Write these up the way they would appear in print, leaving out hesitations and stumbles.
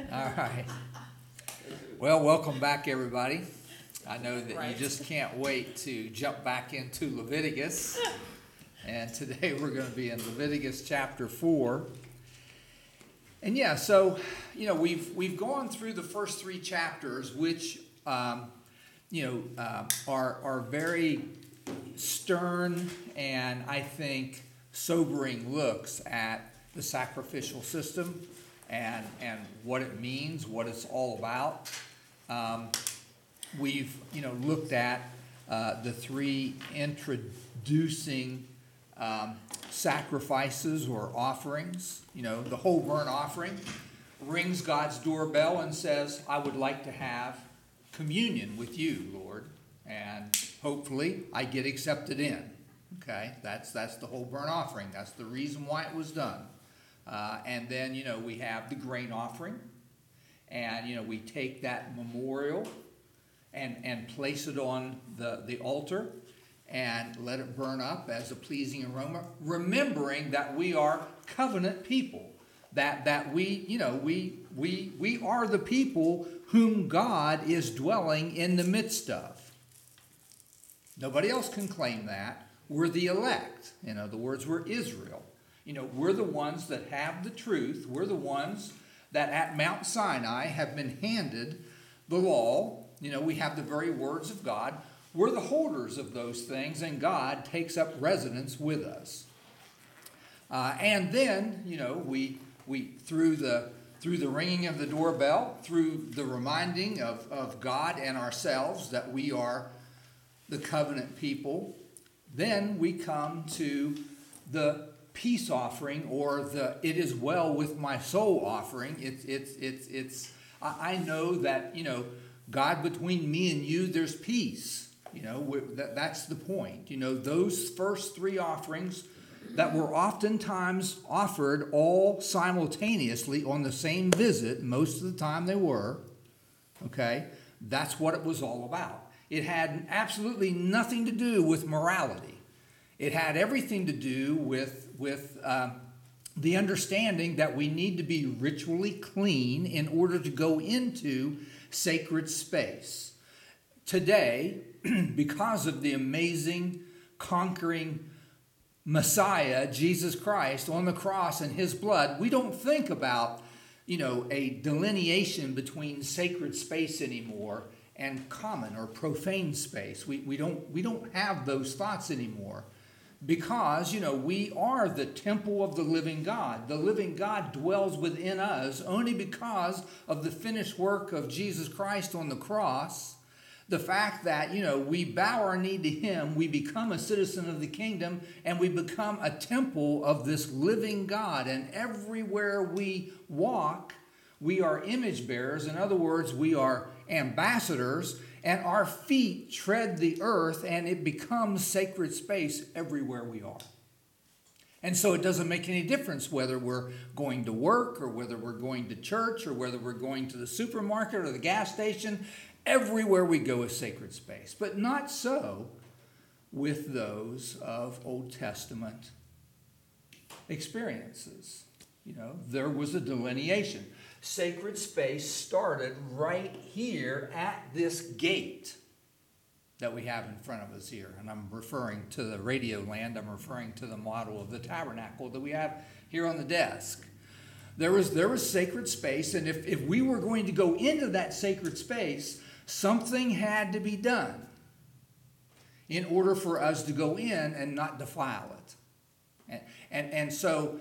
All right. Well, welcome back, everybody. I know that you just can't wait to jump back into Leviticus. And today we're going to be in Leviticus chapter 4. And yeah, so, we've gone through the first three chapters, which, are very stern and, I think, sobering looks at the sacrificial system and what it means, what it's all about. We've looked at the three introducing sacrifices or offerings. The whole burnt offering rings God's doorbell and says, I would like to have communion with you, Lord, and hopefully I get accepted in. Okay, that's the whole burnt offering. That's the reason why it was done. And then, we have the grain offering. And, we take that memorial and place it on the altar and let it burn up as a pleasing aroma, remembering that we are covenant people, that we are the people whom God is dwelling in the midst of. Nobody else can claim that. We're the elect. In other words, we're Israel. We're the ones that have the truth. We're the ones that at Mount Sinai have been handed the law. We have the very words of God. We're the holders of those things, and God takes up residence with us. And then, we through the ringing of the doorbell, through the reminding of God and ourselves that we are the covenant people, then we come to the peace offering, or the "it is well with my soul" offering. It's I know that God, between me and you, there's peace. That's the point. Those first three offerings that were oftentimes offered all simultaneously on the same visit. Most of the time they were. Okay, that's what it was all about. It had absolutely nothing to do with morality. It had everything to do with the understanding that we need to be ritually clean in order to go into sacred space. Today, because of the amazing, conquering Messiah, Jesus Christ, on the cross and his blood, we don't think about, a delineation between sacred space anymore and common or profane space. We don't have those thoughts anymore. Because, we are the temple of the living God. The living God dwells within us only because of the finished work of Jesus Christ on the cross. The fact that, we bow our knee to him, we become a citizen of the kingdom, and we become a temple of this living God. And everywhere we walk, we are image bearers. In other words, we are ambassadors. And our feet tread the earth, and it becomes sacred space everywhere we are. And so it doesn't make any difference whether we're going to work, or whether we're going to church, or whether we're going to the supermarket or the gas station. Everywhere we go is sacred space. But not so with those of Old Testament experiences. There was a delineation. Sacred space started right here at this gate that we have in front of us here. And I'm referring to the Radio Land. I'm referring to the model of the tabernacle that we have here on the desk. There was sacred space, and if we were going to go into that sacred space, something had to be done in order for us to go in and not defile it. And so,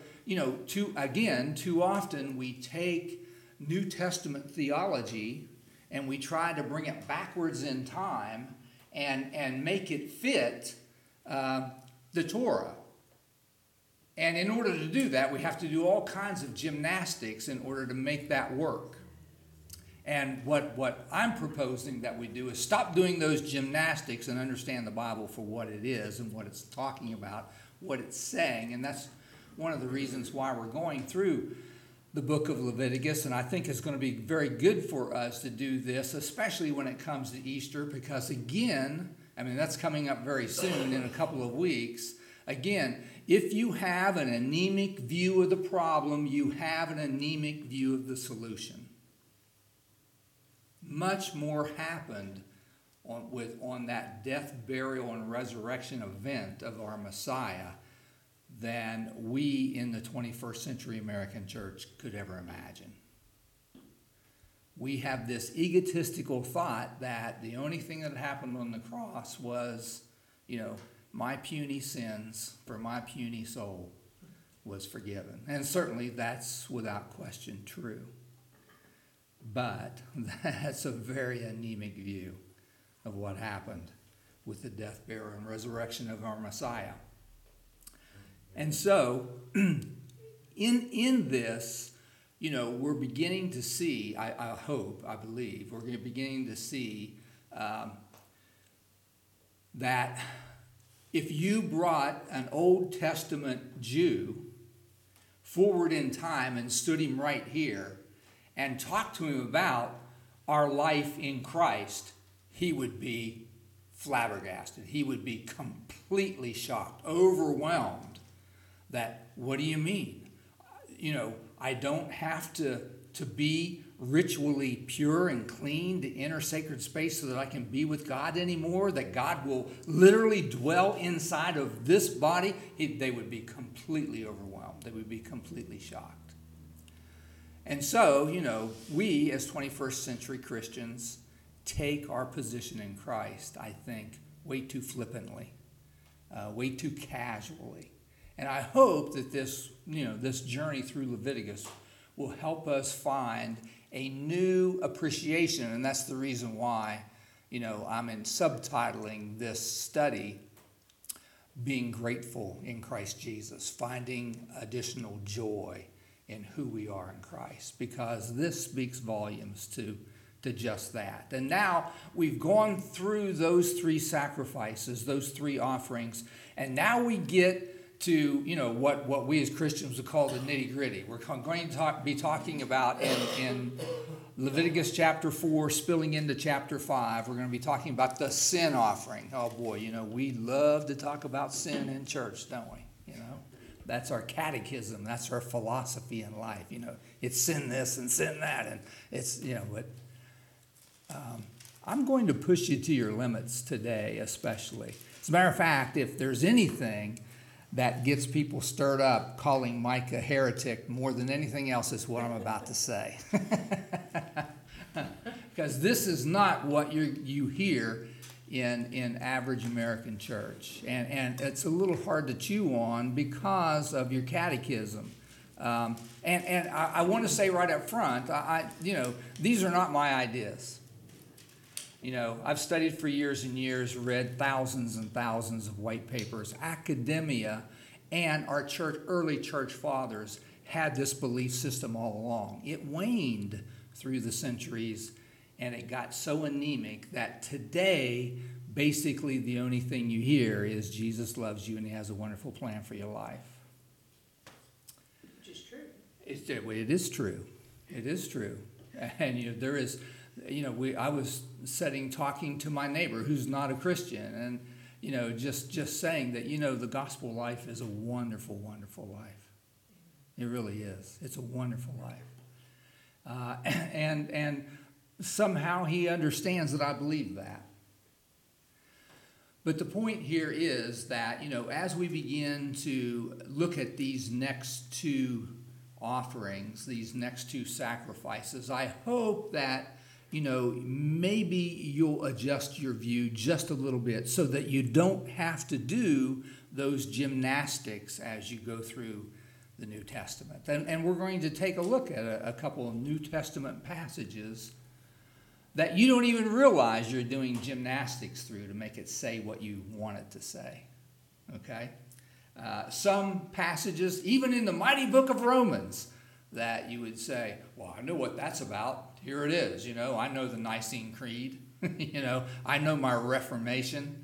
too often we take New Testament theology and we try to bring it backwards in time and make it fit the Torah. And in order to do that, we have to do all kinds of gymnastics in order to make that work. And what I'm proposing that we do is stop doing those gymnastics and understand the Bible for what it is and what it's talking about, what it's saying. And that's one of the reasons why we're going through the book of Leviticus, and I think it's going to be very good for us to do this, especially when it comes to Easter, because again, that's coming up very soon in a couple of weeks. Again, if you have an anemic view of the problem, you have an anemic view of the solution. much more happened on that death, burial, and resurrection event of our Messiah than we in the 21st century American church could ever imagine. We have this egotistical thought that the only thing that happened on the cross was, my puny sins for my puny soul was forgiven. And certainly that's without question true. But that's a very anemic view of what happened with the death, burial, and resurrection of our Messiah. And so, in this, we're beginning to see, I believe, we're beginning to see that if you brought an Old Testament Jew forward in time and stood him right here and talked to him about our life in Christ, he would be flabbergasted. He would be completely shocked, overwhelmed. That, what do you mean? I don't have to be ritually pure and clean to enter sacred space so that I can be with God anymore, that God will literally dwell inside of this body. They would be completely overwhelmed. They would be completely shocked. And so, we as 21st century Christians take our position in Christ, I think, way too flippantly, way too casually. And I hope that this journey through Leviticus will help us find a new appreciation. And that's the reason why, I'm subtitling this study, Being Grateful in Christ Jesus, finding additional joy in who we are in Christ, because this speaks volumes to just that. And now we've gone through those three sacrifices, those three offerings, and now we get to what we as Christians would call the nitty-gritty. We're going to be talking about in Leviticus chapter 4, spilling into chapter 5, we're going to be talking about the sin offering. Oh boy, we love to talk about sin in church, don't we? That's our catechism. That's our philosophy in life. It's sin this and sin that, and it's but I'm going to push you to your limits today, especially. As a matter of fact, if there's anything that gets people stirred up, calling Mike a heretic more than anything else, is what I'm about to say. Because this is not what you hear in average American church. And it's a little hard to chew on because of your catechism. And I want to say right up front, these are not my ideas. I've studied for years and years, read thousands and thousands of white papers. Academia and our early church fathers had this belief system all along. It waned through the centuries, and it got so anemic that today, basically the only thing you hear is Jesus loves you and he has a wonderful plan for your life. Which is true. It is true. It is true. And there is... I was talking to my neighbor who's not a Christian, and just saying that the gospel life is a wonderful, wonderful life. It really is. It's a wonderful life, and somehow he understands that I believe that. But the point here is that as we begin to look at these next two offerings, these next two sacrifices, I hope that maybe you'll adjust your view just a little bit so that you don't have to do those gymnastics as you go through the New Testament. And we're going to take a look at a couple of New Testament passages that you don't even realize you're doing gymnastics through to make it say what you want it to say. Okay? Some passages, even in the mighty book of Romans, that you would say, well, I know what that's about. Here it is. I know the Nicene Creed. I know my Reformation.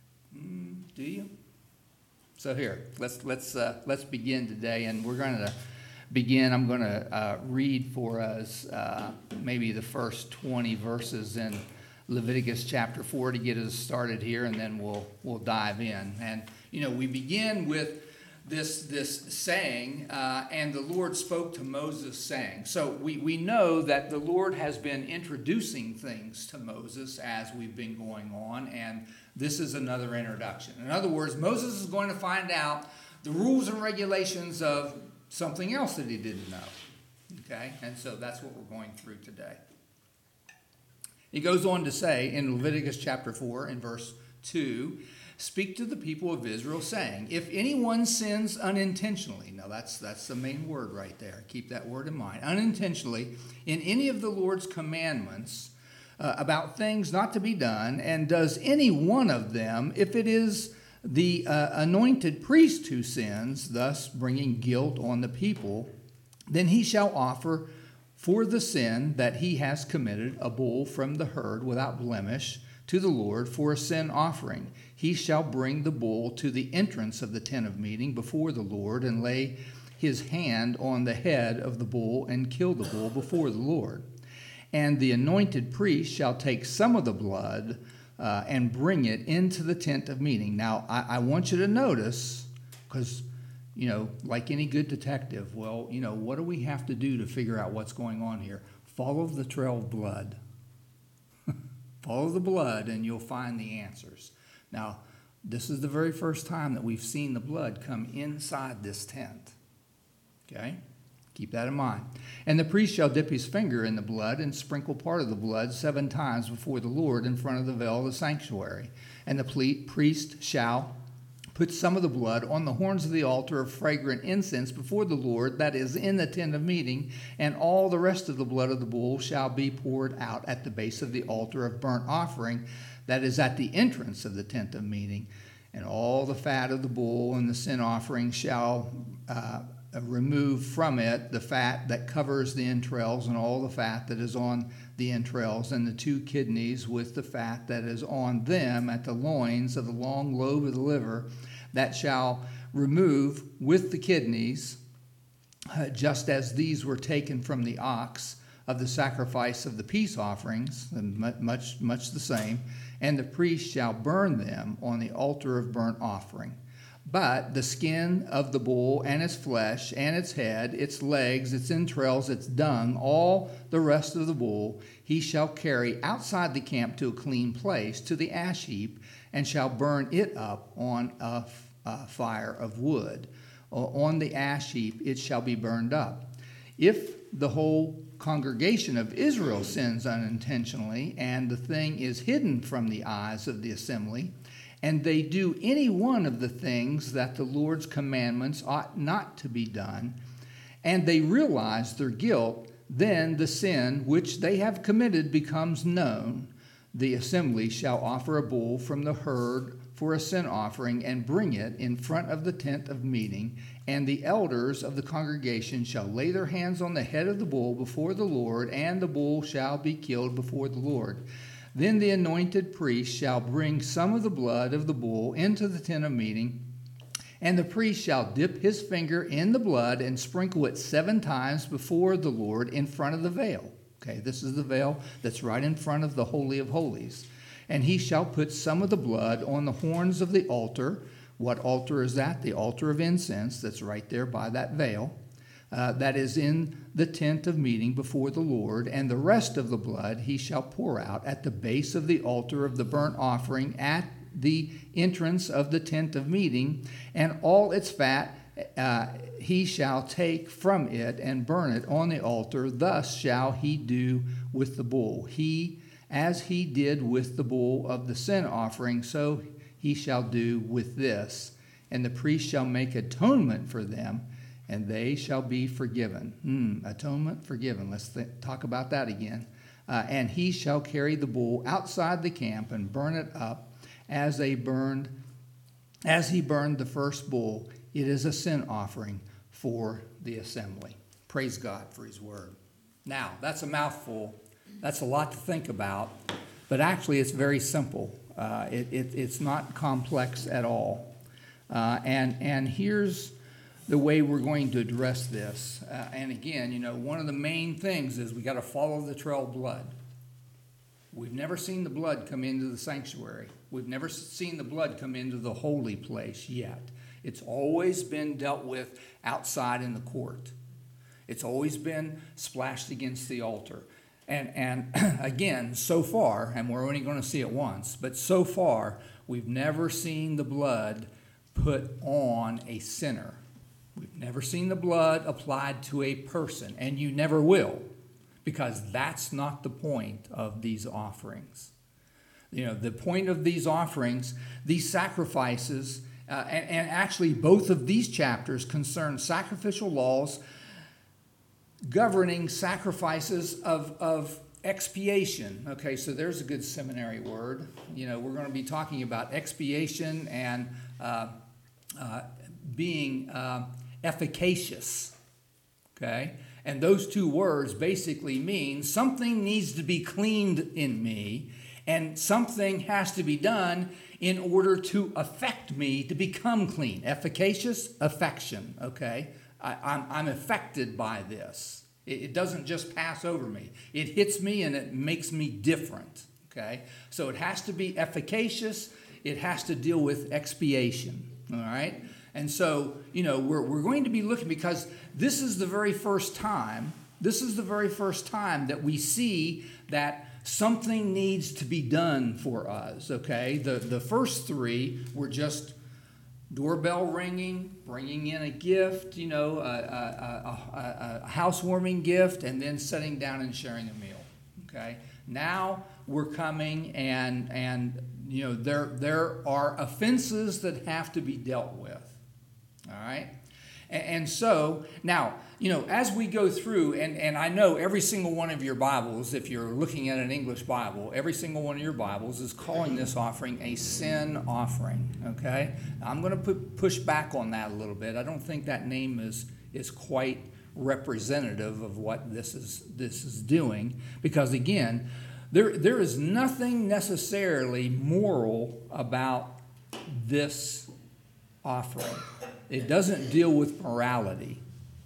Do you? So here, let's begin today, and we're going to begin. I'm going to read for us maybe the first 20 verses in Leviticus chapter 4 to get us started here, and then we'll dive in. And we begin with this saying, and the Lord spoke to Moses saying. So we know that the Lord has been introducing things to Moses as we've been going on, and this is another introduction. In other words, Moses is going to find out the rules and regulations of something else that he didn't know. Okay? And so that's what we're going through today. He goes on to say in Leviticus chapter 4 in verse 2, speak to the people of Israel saying, if anyone sins unintentionally, now that's the main word right there. Keep that word in mind. Unintentionally, in any of the Lord's commandments about things not to be done, and does any one of them, if it is the anointed priest who sins, thus bringing guilt on the people, then he shall offer for the sin that he has committed a bull from the herd without blemish to the Lord for a sin offering. He shall bring the bull to the entrance of the tent of meeting before the Lord and lay his hand on the head of the bull and kill the bull before the Lord. And the anointed priest shall take some of the blood and bring it into the tent of meeting. Now, I want you to notice, because, like any good detective, what do we have to do to figure out what's going on here? Follow the trail of blood. Follow the blood and you'll find the answers. Now, this is the very first time that we've seen the blood come inside this tent. Okay? Keep that in mind. And the priest shall dip his finger in the blood and sprinkle part of the blood 7 times before the Lord in front of the veil of the sanctuary. And the priest shall put some of the blood on the horns of the altar of fragrant incense before the Lord, that is in the tent of meeting, and all the rest of the blood of the bull shall be poured out at the base of the altar of burnt offering, that is at the entrance of the tent of meeting. And all the fat of the bull and the sin offering shall remove from it the fat that covers the entrails, and all the fat that is on the entrails, and the 2 kidneys with the fat that is on them at the loins of the long lobe of the liver, that shall remove with the kidneys, just as these were taken from the ox of the sacrifice of the peace offerings, and much the same. And the priest shall burn them on the altar of burnt offering. But the skin of the bull and its flesh and its head, its legs, its entrails, its dung, all the rest of the bull, he shall carry outside the camp to a clean place, to the ash heap, and shall burn it up on a fire of wood. On the ash heap it shall be burned up. If the whole congregation of Israel sins unintentionally, and the thing is hidden from the eyes of the assembly, and they do any one of the things that the Lord's commandments ought not to be done, and they realize their guilt, then the sin which they have committed becomes known. The assembly shall offer a bull from the herd for a sin offering and bring it in front of the tent of meeting, and the elders of the congregation shall lay their hands on the head of the bull before the Lord, and the bull shall be killed before the Lord. Then the anointed priest shall bring some of the blood of the bull into the tent of meeting, and the priest shall dip his finger in the blood and sprinkle it 7 times before the Lord in front of the veil. Okay, this is the veil that's right in front of the Holy of Holies. And he shall put some of the blood on the horns of the altar. What altar is that? The altar of incense that's right there by that veil. That is in the tent of meeting before the Lord, and the rest of the blood he shall pour out at the base of the altar of the burnt offering at the entrance of the tent of meeting, and all its fat he shall take from it and burn it on the altar. Thus shall he do with the bull. As he did with the bull of the sin offering, so he shall do with this. And the priest shall make atonement for them, and they shall be forgiven. Atonement, forgiven. Let's talk about that again. And he shall carry the bull outside the camp and burn it up as he burned the first bull. It is a sin offering for the assembly. Praise God for his word. Now, that's a mouthful. That's a lot to think about, but actually it's very simple. It's not complex at all. And here's the way we're going to address this. And again, one of the main things is we got to follow the trail of blood. We've never seen the blood come into the sanctuary. We've never seen the blood come into the holy place yet. It's always been dealt with outside in the court. It's always been splashed against the altar. And again, so far, and we're only going to see it once, but so far, we've never seen the blood put on a sinner. We've never seen the blood applied to a person, and you never will, because that's not the point of these offerings. You know, the point of these offerings, these sacrifices, and actually both of these chapters concern sacrificial laws governing sacrifices of expiation. Okay, so there's a good seminary word. You know, we're going to be talking about expiation and being efficacious. Okay, and those two words basically mean something needs to be cleaned in me, and something has to be done in order to affect me to become clean. Efficacious, affection. Okay. I'm affected by this. It doesn't just pass over me. It hits me and it makes me different. Okay? So it has to be efficacious. It has to deal with expiation. All right? And so, you know, we're going to be looking, because this is the very first time that we see that something needs to be done for us. Okay? The first three were just doorbell ringing, bringing in a gift, you know, a housewarming gift, and then sitting down and sharing a meal. Okay. Now we're coming, and you know, there are offenses that have to be dealt with. All right. And so now, you know, as we go through, and I know every single one of your Bibles, if you're looking at an English Bible, every single one of your Bibles is calling this offering a sin offering, okay? I'm going to push back on that a little bit. I don't think that name is quite representative of what this is doing, because again, there is nothing necessarily moral about this offering. It doesn't deal with morality.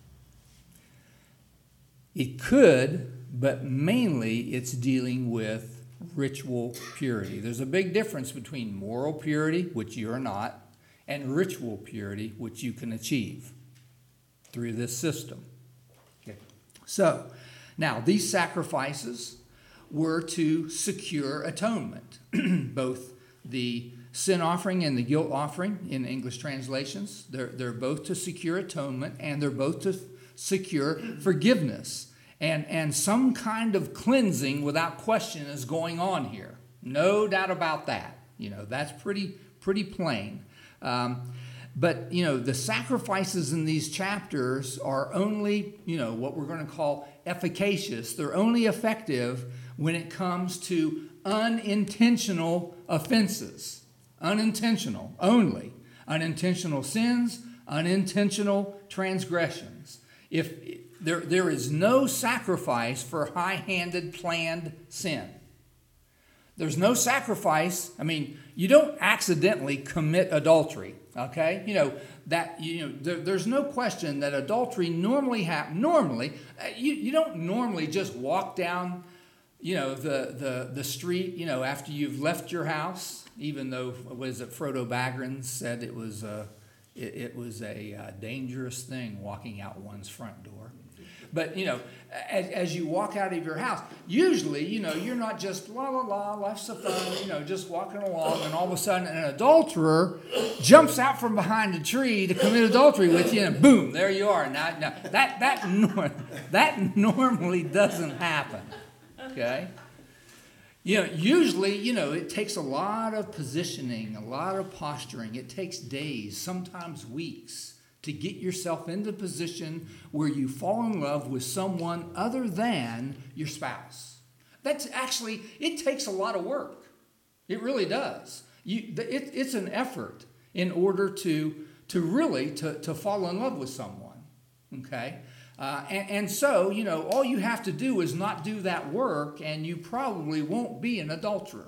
It could, but mainly it's dealing with ritual purity. There's a big difference between moral purity, which you are not, and ritual purity, which you can achieve through this system. Okay. So, now these sacrifices were to secure atonement. Both the sin offering and the guilt offering in English translations, they're both to secure atonement, and they're both to secure forgiveness. And some kind of cleansing without question is going on here. No doubt about that. You know, that's pretty plain. But, you know, the sacrifices in these chapters are only, you know, what we're going to call efficacious. They're only effective when it comes to unintentional offenses. Unintentional only. Unintentional sins, unintentional transgressions. If there is no sacrifice for high-handed planned sin. There's no sacrifice. I mean, you don't accidentally commit adultery, okay? You know, there's no question that adultery normally happens. You don't normally just walk down, you know, the street, you know, after you've left your house, even though, Frodo Baggins said it was a dangerous thing walking out one's front door. But, you know, as you walk out of your house, usually, you know, you're not just life's so fun, you know, just walking along, and all of a sudden an adulterer jumps out from behind a tree to commit adultery with you, and boom, there you are. Now that normally doesn't happen, okay? You know, usually, you know, it takes a lot of positioning, a lot of posturing. It takes days, sometimes weeks, to get yourself into a position where you fall in love with someone other than your spouse. That's actually, it takes a lot of work. It really does. It's an effort in order to really fall in love with someone, okay? And so, you know, all you have to do is not do that work, and you probably won't be an adulterer.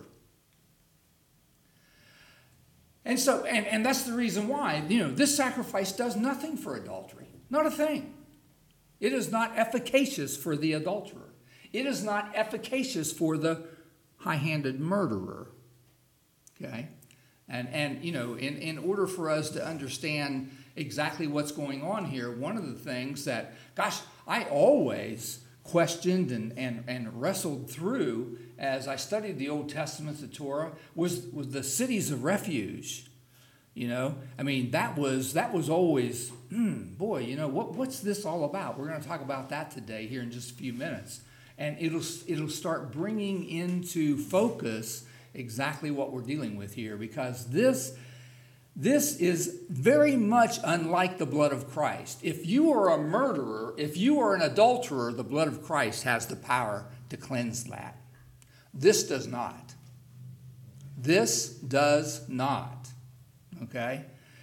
And so, and that's the reason why, you know, this sacrifice does nothing for adultery. Not a thing. It is not efficacious for the adulterer. It is not efficacious for the high-handed murderer. Okay? And you know, in order for us to understand exactly what's going on here, one of the things that, gosh, I always questioned and wrestled through as I studied the Old Testament, the Torah, was the cities of refuge. You know, I mean, that was always, boy, you know, what's this all about? We're going to talk about that today here in just a few minutes. And it'll start bringing into focus exactly what we're dealing with here, because this is very much unlike the blood of Christ. If you are a murderer, if you are an adulterer, the blood of Christ has the power to cleanse that. This does not. This does not. Okay?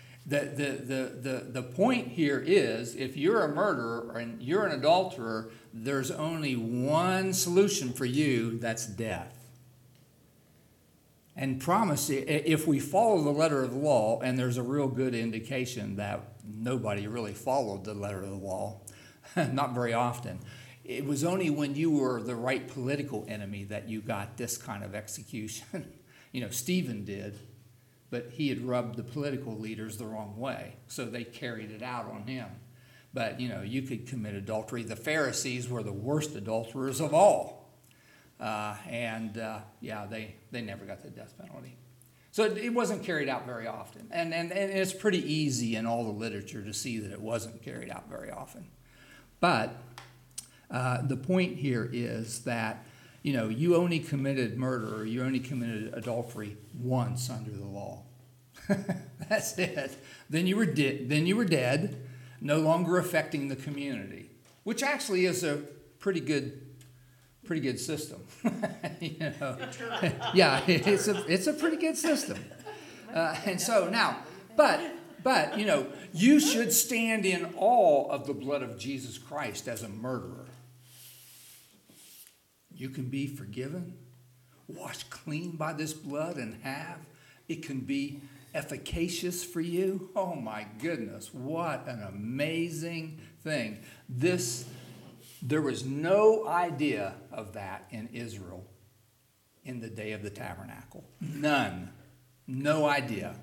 The point here is, if you're a murderer and you're an adulterer, there's only one solution for you, that's death. And promise, if we follow the letter of the law, and there's a real good indication that nobody really followed the letter of the law, not very often. It was only when you were the right political enemy that you got this kind of execution. You know, Stephen did, but he had rubbed the political leaders the wrong way, so they carried it out on him. But, you know, you could commit adultery. The Pharisees were the worst adulterers of all. They never got the death penalty. So it wasn't carried out very often. And it's pretty easy in all the literature to see that it wasn't carried out very often. But the point here is that, you know, you only committed murder, or you only committed adultery once under the law. That's it. Then you were dead, no longer affecting the community, which actually is a pretty good system. You know, yeah, it's a pretty good system. And so now, but you know, you should stand in awe of the blood of Jesus Christ as a murderer. You can be forgiven, washed clean by this blood, and it can be efficacious for you. Oh my goodness, what an amazing thing. There was no idea of that in Israel in the day of the tabernacle. None. No idea.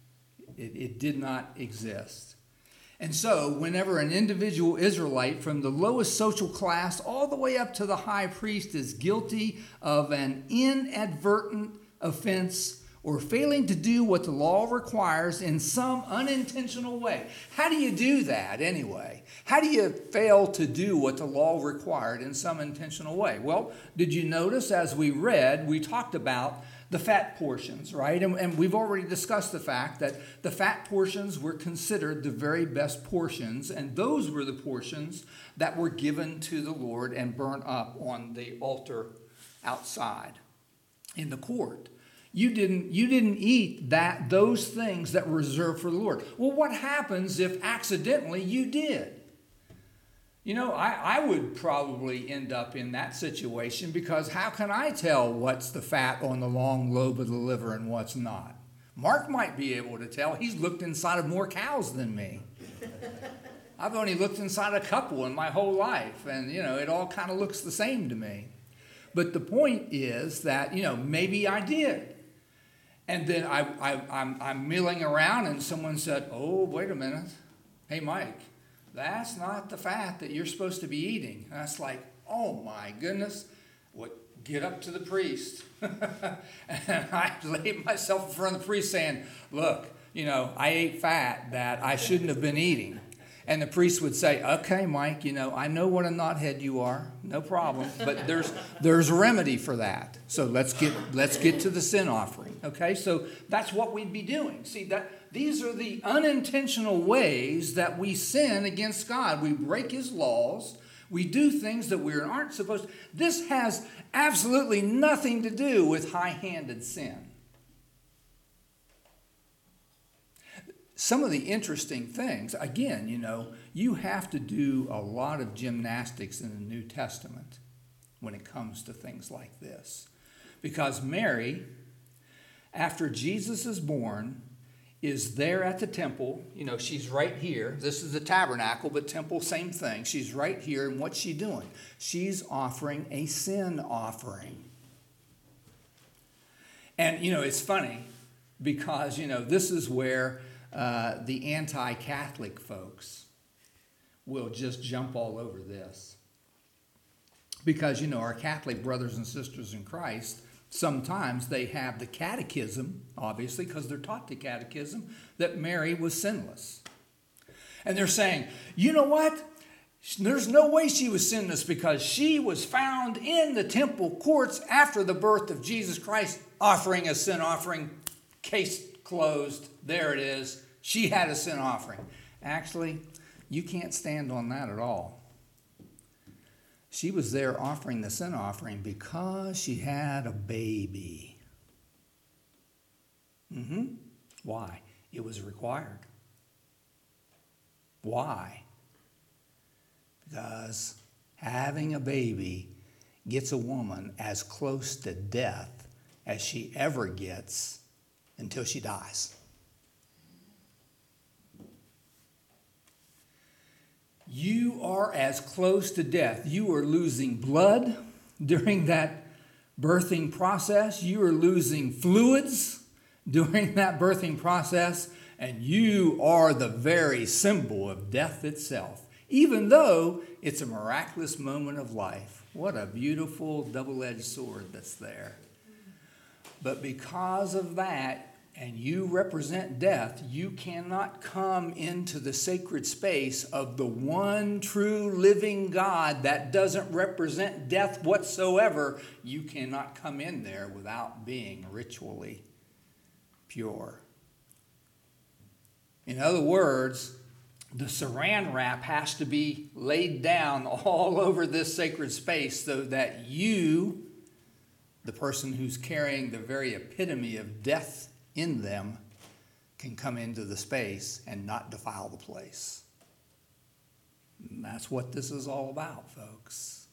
It did not exist. And so whenever an individual Israelite from the lowest social class all the way up to the high priest is guilty of an inadvertent offense or failing to do what the law requires in some unintentional way. How do you do that anyway? How do you fail to do what the law required in some intentional way? Well, did you notice as we read, we talked about the fat portions, right? And we've already discussed the fact that the fat portions were considered the very best portions, and those were the portions that were given to the Lord and burnt up on the altar outside in the court. You didn't eat those things that were reserved for the Lord. Well, what happens if accidentally you did? You know, I would probably end up in that situation, because how can I tell what's the fat on the long lobe of the liver and what's not? Mark might be able to tell. He's looked inside of more cows than me. I've only looked inside a couple in my whole life, and, you know, it all kind of looks the same to me. But the point is that, you know, maybe I did. And then I'm milling around, and someone said, "Oh, wait a minute. Hey, Mike, that's not the fat that you're supposed to be eating." And that's like, oh my goodness, get up to the priest. And I laid myself in front of the priest saying, "Look, you know, I ate fat that I shouldn't have been eating." And the priest would say, "Okay, Mike, you know, I know what a knothead you are, no problem, but there's a remedy for that. So let's get to the sin offering." Okay, so that's what we'd be doing. See, these are the unintentional ways that we sin against God. We break his laws. We do things that we aren't supposed to. This has absolutely nothing to do with high-handed sin. Some of the interesting things, again, you know, you have to do a lot of gymnastics in the New Testament when it comes to things like this. Because Mary, after Jesus is born, is there at the temple. You know, she's right here. This is the tabernacle, but temple, same thing. She's right here, and what's she doing? She's offering a sin offering. And, you know, it's funny. because, this is where the anti-Catholic folks will just jump all over this. Because, our Catholic brothers and sisters in Christ, sometimes they have the catechism, obviously, because they're taught the catechism, that Mary was sinless. And they're saying, you know what? There's no way she was sinless because she was found in the temple courts after the birth of Jesus Christ offering a sin offering. Case closed. There it is. She had a sin offering. Actually, you can't stand on that at all. She was there offering the sin offering because she had a baby. Why? It was required. Why? Because having a baby gets a woman as close to death as she ever gets until she dies. You are as close to death. You are losing blood during that birthing process. You are losing fluids during that birthing process. And you are the very symbol of death itself, even though it's a miraculous moment of life. What a beautiful double-edged sword that's there. But because of that, and you represent death, you cannot come into the sacred space of the one true living God that doesn't represent death whatsoever. You cannot come in there without being ritually pure. In other words, the saran wrap has to be laid down all over this sacred space so that you, the person who's carrying the very epitome of death in them, can come into the space and not defile the place. And that's what this is all about, folks.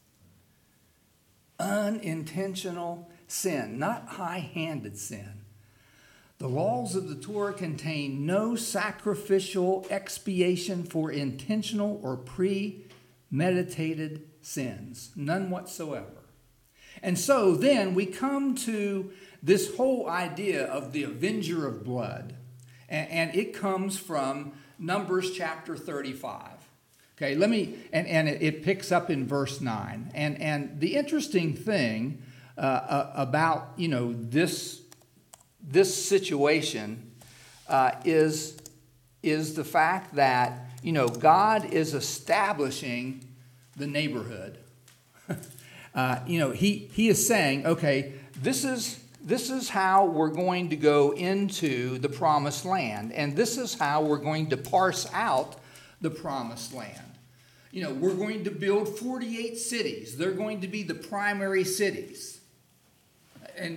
Unintentional sin, not high-handed sin. The laws of the Torah contain no sacrificial expiation for intentional or premeditated sins, none whatsoever. And so then we come to this whole idea of the avenger of blood, and it comes from Numbers chapter 35. Okay, it picks up in verse 9. And the interesting thing about, this situation is the fact that, God is establishing the neighborhood. He is saying, okay, this is how we're going to go into the promised land, and this is how we're going to parse out the promised land. We're going to build 48 cities. They're going to be the primary cities. And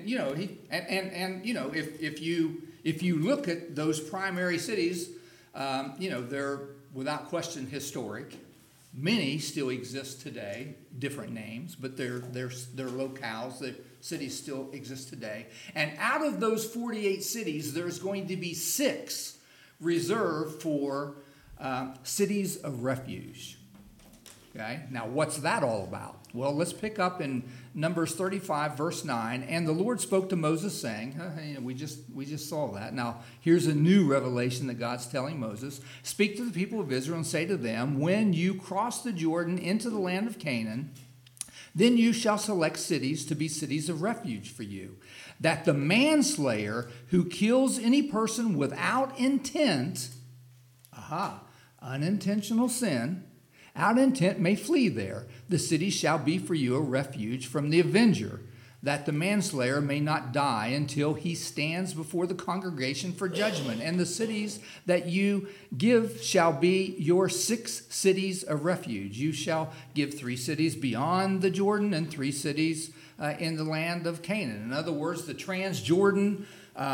if you look at those primary cities, they're without question historic. Many still exist today, different names, but they're locales. The cities still exist today. And out of those 48 cities, there's going to be 6 reserved for cities of refuge. Okay, now what's that all about? Well, let's pick up in Numbers 35, verse 9. And the Lord spoke to Moses, saying, we just saw that. Now, here's a new revelation that God's telling Moses. Speak to the people of Israel and say to them, when you cross the Jordan into the land of Canaan, then you shall select cities to be cities of refuge for you, that the manslayer who kills any person without intent, unintentional sin, out intent may flee there. The city shall be for you a refuge from the avenger, that the manslayer may not die until he stands before the congregation for judgment. And the cities that you give shall be your 6 cities of refuge. You shall give 3 cities beyond the Jordan and 3 cities in the land of Canaan. In other words, the Transjordan,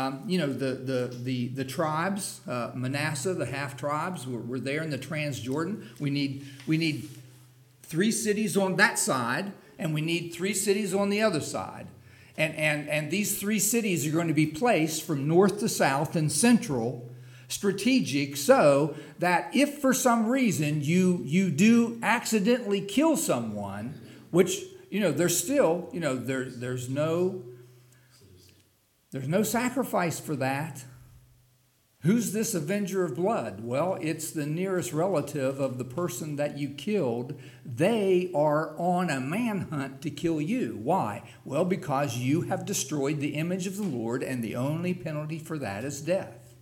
the tribes, Manasseh, the half tribes, were there in the Transjordan. We need 3 cities on that side, and we need 3 cities on the other side. And these 3 cities are going to be placed from north to south and central, strategic, so that if for some reason you do accidentally kill someone, which, there's still, there's no There's no sacrifice for that. Who's this avenger of blood? Well, it's the nearest relative of the person that you killed. They are on a manhunt to kill you. Why? Well, because you have destroyed the image of the Lord, and the only penalty for that is death.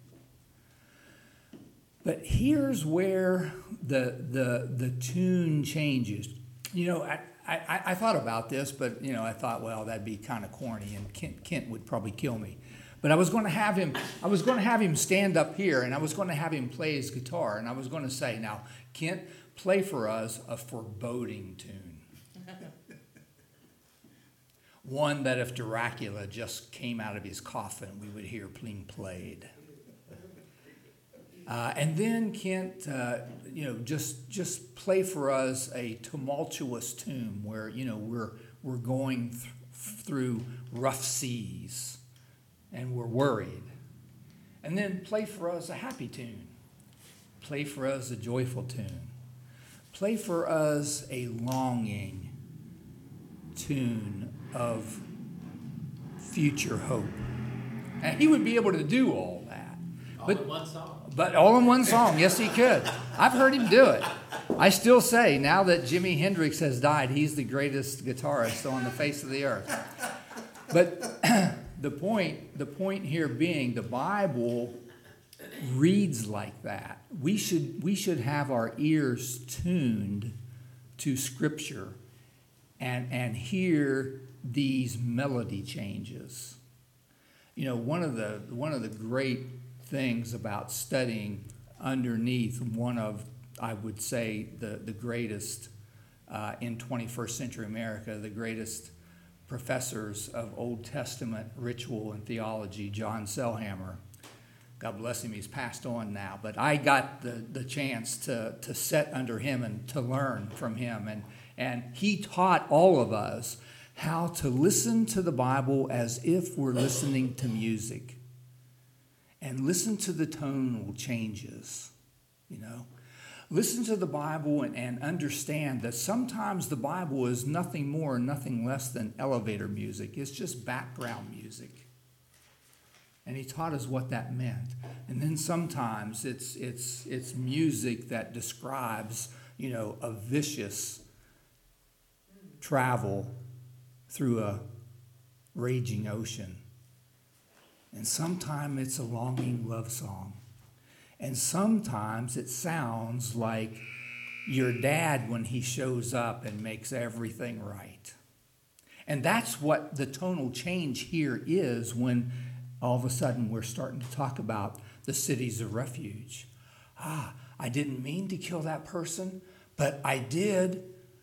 But here's where the tune changes. You know, I thought about this, but, you know, I thought, well, that'd be kind of corny, and Kent would probably kill me. But I was going to have him stand up here, and I was going to have him play his guitar, and I was going to say, now, Kent, play for us a foreboding tune. One that if Dracula just came out of his coffin, we would hear being played. And then Kent, just play for us a tumultuous tune where, you know, we're going through rough seas. And we're worried. And then play for us a happy tune. Play for us a joyful tune. Play for us a longing tune of future hope. And he would be able to do all that. All in one song. But all in one song, yes he could. I've heard him do it. I still say, now that Jimi Hendrix has died, he's the greatest guitarist on the face of the earth. But the point here being, the Bible reads like that. We should have our ears tuned to Scripture and hear these melody changes. You know, one of the great things about studying underneath one of, I would say, the greatest in 21st century America, the greatest professors of Old Testament ritual and theology, John Selhammer. God bless him, he's passed on now. But I got the chance to sit under him and to learn from him. And he taught all of us how to listen to the Bible as if we're listening to music. And listen to the tonal changes, you know. Listen to the Bible and understand that sometimes the Bible is nothing more and nothing less than elevator music. It's just background music. And he taught us what that meant. And then sometimes it's music that describes, you know, a vicious travel through a raging ocean. And sometimes it's a longing love song. And sometimes it sounds like your dad when he shows up and makes everything right. And that's what the tonal change here is when all of a sudden we're starting to talk about the cities of refuge. I didn't mean to kill that person, but I did.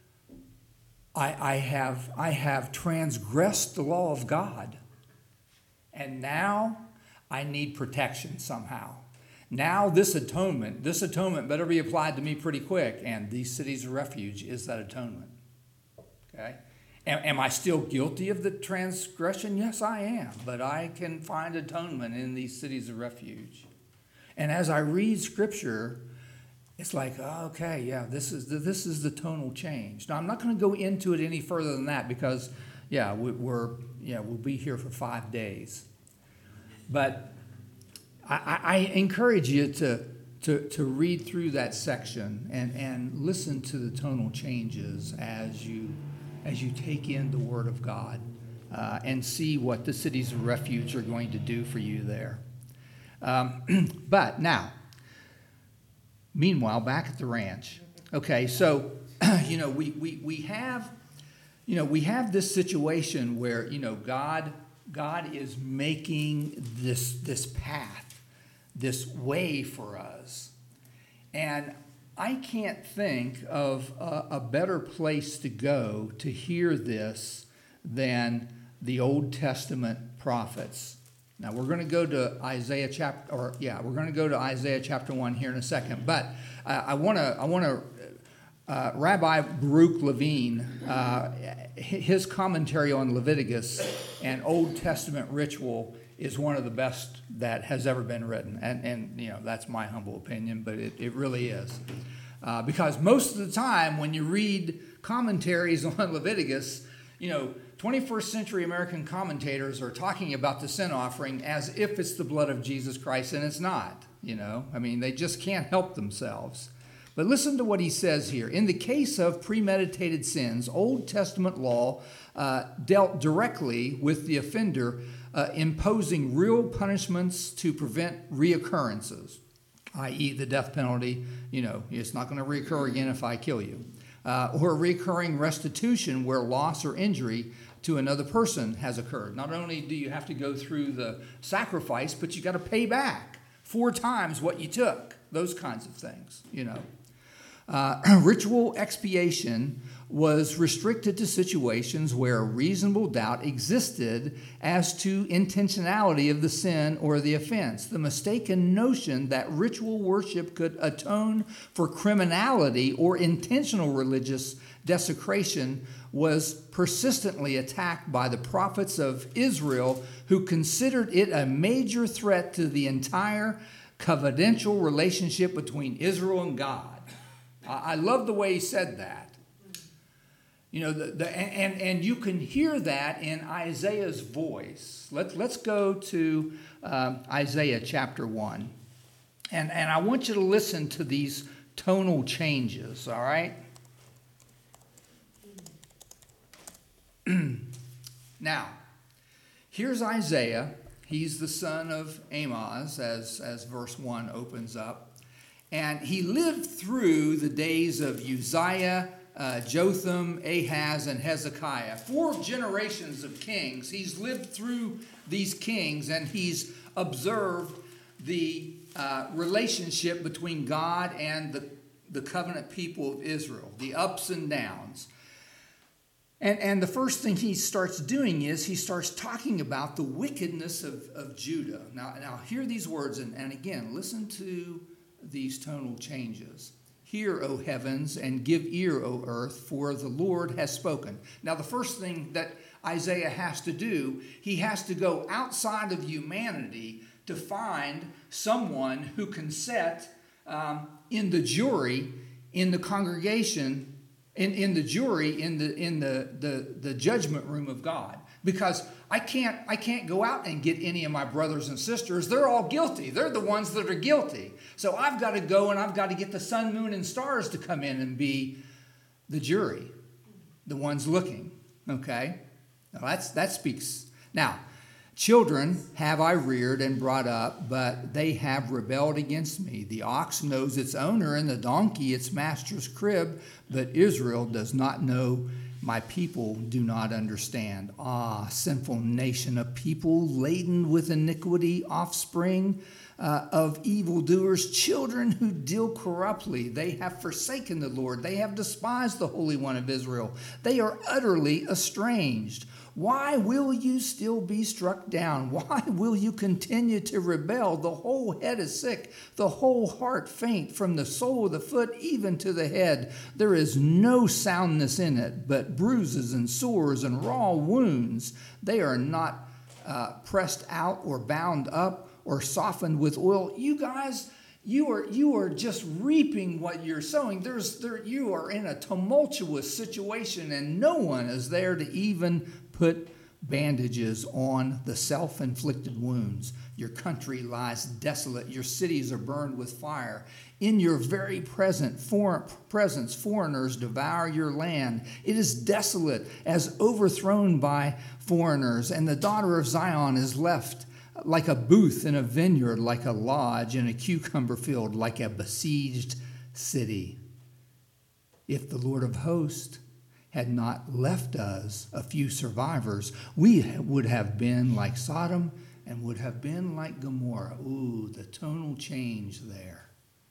I have transgressed the law of God. And now I need protection somehow. Now this atonement better be applied to me pretty quick. And these cities of refuge is that atonement. Okay? Am I still guilty of the transgression? Yes, I am. But I can find atonement in these cities of refuge. And as I read Scripture, it's like, okay, yeah, this is the tonal change. Now, I'm not going to go into it any further than that because, we'll be here for 5 days. But I encourage you to read through that section and listen to the tonal changes as you take in the Word of God and see what the cities of refuge are going to do for you there. But now, meanwhile, back at the ranch. Okay, so we have this situation where God is making this path, this way for us. And I can't think of a better place to go to hear this than the Old Testament prophets. Now we're going to go to Isaiah chapter 1 here in a second. But I want to Rabbi Baruch Levine, his commentary on Leviticus and Old Testament ritual is one of the best that has ever been written. And that's my humble opinion, but it really is. Because most of the time when you read commentaries on Leviticus, 21st century American commentators are talking about the sin offering as if it's the blood of Jesus Christ, and it's not, I mean, they just can't help themselves. But listen to what he says here. In the case of premeditated sins, Old Testament law dealt directly with the offender, imposing real punishments to prevent reoccurrences, i.e. the death penalty. It's not going to reoccur again if I kill you. Or recurring restitution where loss or injury to another person has occurred. Not only do you have to go through the sacrifice, but you got to pay back 4 times what you took. Those kinds of things, Ritual expiation was restricted to situations where reasonable doubt existed as to intentionality of the sin or the offense. The mistaken notion that ritual worship could atone for criminality or intentional religious desecration was persistently attacked by the prophets of Israel, who considered it a major threat to the entire covenantal relationship between Israel and God. I love the way he said that. And you can hear that in Isaiah's voice. Let's go to Isaiah chapter 1. And I want you to listen to these tonal changes, all right? Now, here's Isaiah. He's the son of Amoz, as verse 1 opens up. And he lived through the days of Uzziah, Jotham, Ahaz, and Hezekiah. 4 generations of kings. He's lived through these kings, and he's observed the relationship between God and the covenant people of Israel, the ups and downs. And the first thing he starts doing is he starts talking about the wickedness of Judah. Now hear these words, and again, listen to these tonal changes. Hear, O heavens, and give ear, O earth, for the Lord has spoken. Now, the first thing that Isaiah has to do, he has to go outside of humanity to find someone who can sit in the jury, in the congregation, in the jury, in the judgment room of God. Because I can't go out and get any of my brothers and sisters. They're all guilty. They're the ones that are guilty. So I've got to go and I've got to get the sun, moon, and stars to come in and be the jury, the ones looking. Okay? Now that speaks. Now, children have I reared and brought up, but they have rebelled against me. The ox knows its owner and the donkey its master's crib, but Israel does not know. My people do not understand. Ah, sinful nation, a people laden with iniquity, offspring of evildoers, children who deal corruptly. They have forsaken the Lord. They have despised the Holy One of Israel. They are utterly estranged. Why will you still be struck down? Why will you continue to rebel? The whole head is sick, the whole heart faint, from the sole of the foot even to the head. There is no soundness in it, but bruises and sores and raw wounds. They are not pressed out or bound up or softened with oil. You guys, you are just reaping what you're sowing. You are in a tumultuous situation, and no one is there to even put bandages on the self-inflicted wounds. Your country lies desolate. Your cities are burned with fire. In your very presence, foreigners devour your land. It is desolate, as overthrown by foreigners, and the daughter of Zion is left like a booth in a vineyard, like a lodge in a cucumber field, like a besieged city. If the Lord of hosts had not left us a few survivors, we would have been like Sodom and would have been like Gomorrah. Ooh, the tonal change there.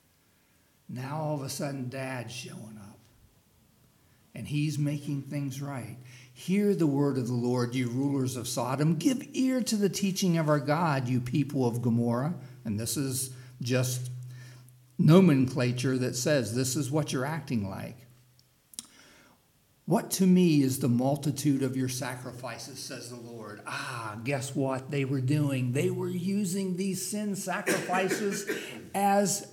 Now all of a sudden Dad's showing up, and he's making things right. Hear the word of the Lord, you rulers of Sodom. Give ear to the teaching of our God, you people of Gomorrah. And this is just nomenclature that says this is what you're acting like. What to me is the multitude of your sacrifices, says the Lord. Ah, guess what they were doing? They were using these sin sacrifices as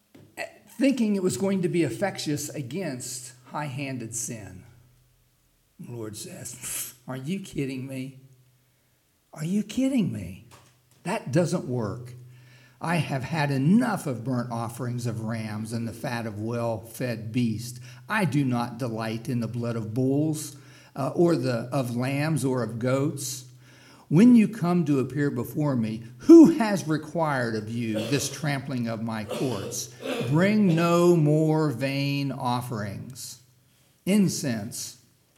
thinking it was going to be effectuous against high-handed sin. The Lord says, are you kidding me? Are you kidding me? That doesn't work. I have had enough of burnt offerings of rams and the fat of well-fed beasts. I do not delight in the blood of bulls or of lambs or of goats. When you come to appear before me, who has required of you this trampling of my courts? Bring no more vain offerings. Incense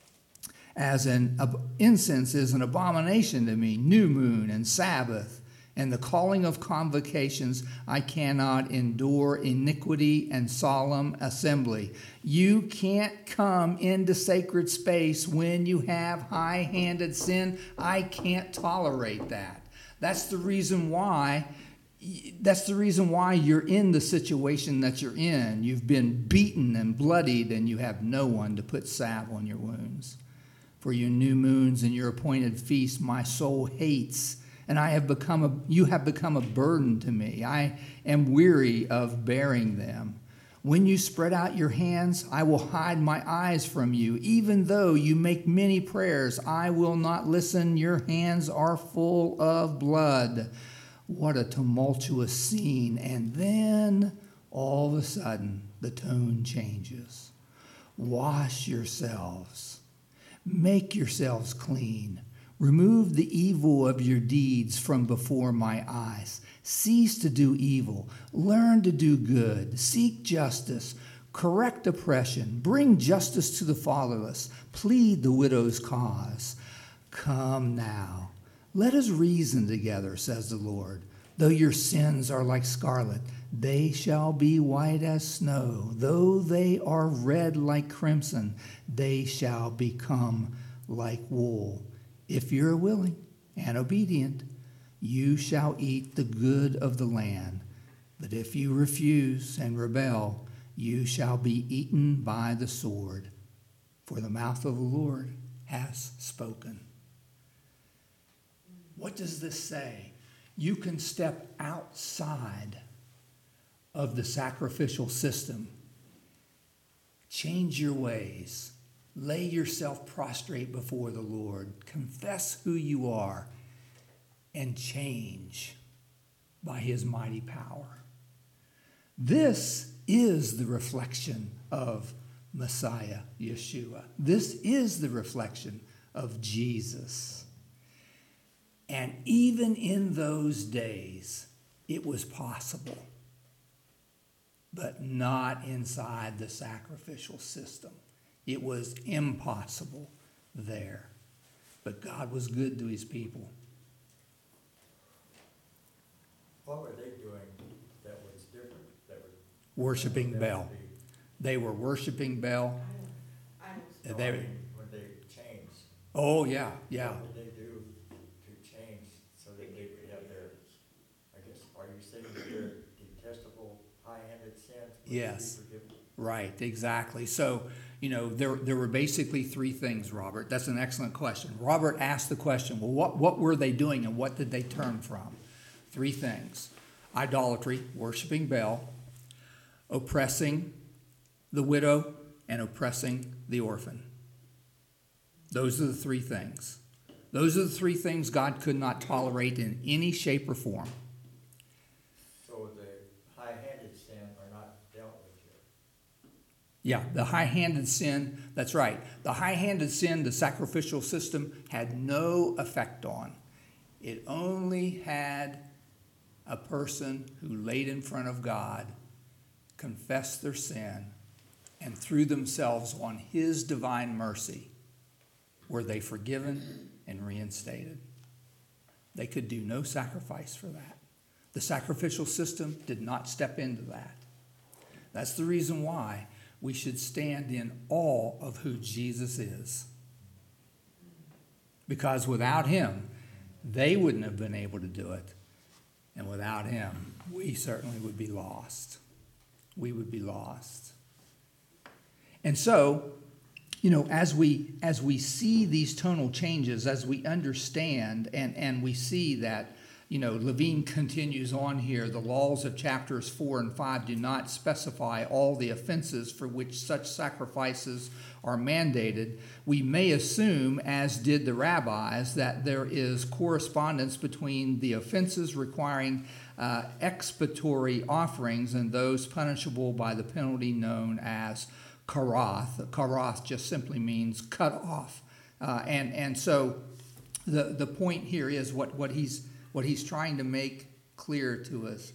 is an abomination to me, new moon and Sabbath, and the calling of convocations. I cannot endure iniquity and solemn assembly. You can't come into sacred space when you have high-handed sin. I can't tolerate that. That's the reason why you're in the situation that you're in. You've been beaten and bloodied, and you have no one to put salve on your wounds. For your new moons and your appointed feasts my soul hates, and you have become a burden to me. I am weary of bearing them. When you spread out your hands, I will hide my eyes from you. Even though you make many prayers, I will not listen. Your hands are full of blood. What a tumultuous scene. And then, all of a sudden, the tone changes. Wash yourselves. Make yourselves clean. Remove the evil of your deeds from before my eyes. Cease to do evil. Learn to do good. Seek justice. Correct oppression. Bring justice to the fatherless. Plead the widow's cause. Come now. Let us reason together, says the Lord. Though your sins are like scarlet, they shall be white as snow. Though they are red like crimson, they shall become like wool. If you're willing and obedient, you shall eat the good of the land. But if you refuse and rebel, you shall be eaten by the sword. For the mouth of the Lord has spoken. What does this say? You can step outside of the sacrificial system. Change your ways. Lay yourself prostrate before the Lord. Confess who you are and change by his mighty power. This is the reflection of Messiah, Yeshua. This is the reflection of Jesus. And even in those days, it was possible, but not inside the sacrificial system. It was impossible there. But God was good to his people. What were they doing that was different? Worshiping Baal. They were worshiping Baal. When they changed. Oh, yeah. What did they do to change so that they could have their, I guess, are you saying that their detestable, high-handed sins would Yes. be forgiven? Right, exactly. So, there were basically three things, Robert. That's an excellent question. Robert asked the question, well, what were they doing and what did they turn from? Three things. Idolatry, worshiping Baal, oppressing the widow, and oppressing the orphan. Those are the three things. Those are the three things God could not tolerate in any shape or form. So the high-handed sin are not dealt with here. Yeah, the high-handed sin, that's right. The high-handed sin, the sacrificial system had no effect on. It only had a person who laid in front of God, confessed their sin, and threw themselves on his divine mercy, were they forgiven and reinstated. They could do no sacrifice for that. The sacrificial system did not step into that. That's the reason why we should stand in awe of who Jesus is. Because without him, they wouldn't have been able to do it. And without him, we certainly would be lost. We would be lost. And so, as we see these tonal changes, as we understand and we see that Levine continues on here. The laws of chapters 4 and 5 do not specify all the offenses for which such sacrifices are mandated. We may assume, as did the rabbis, that there is correspondence between the offenses requiring expiatory offerings and those punishable by the penalty known as karath. Karath just simply means cut off. And so the point here is what he's trying to make clear to us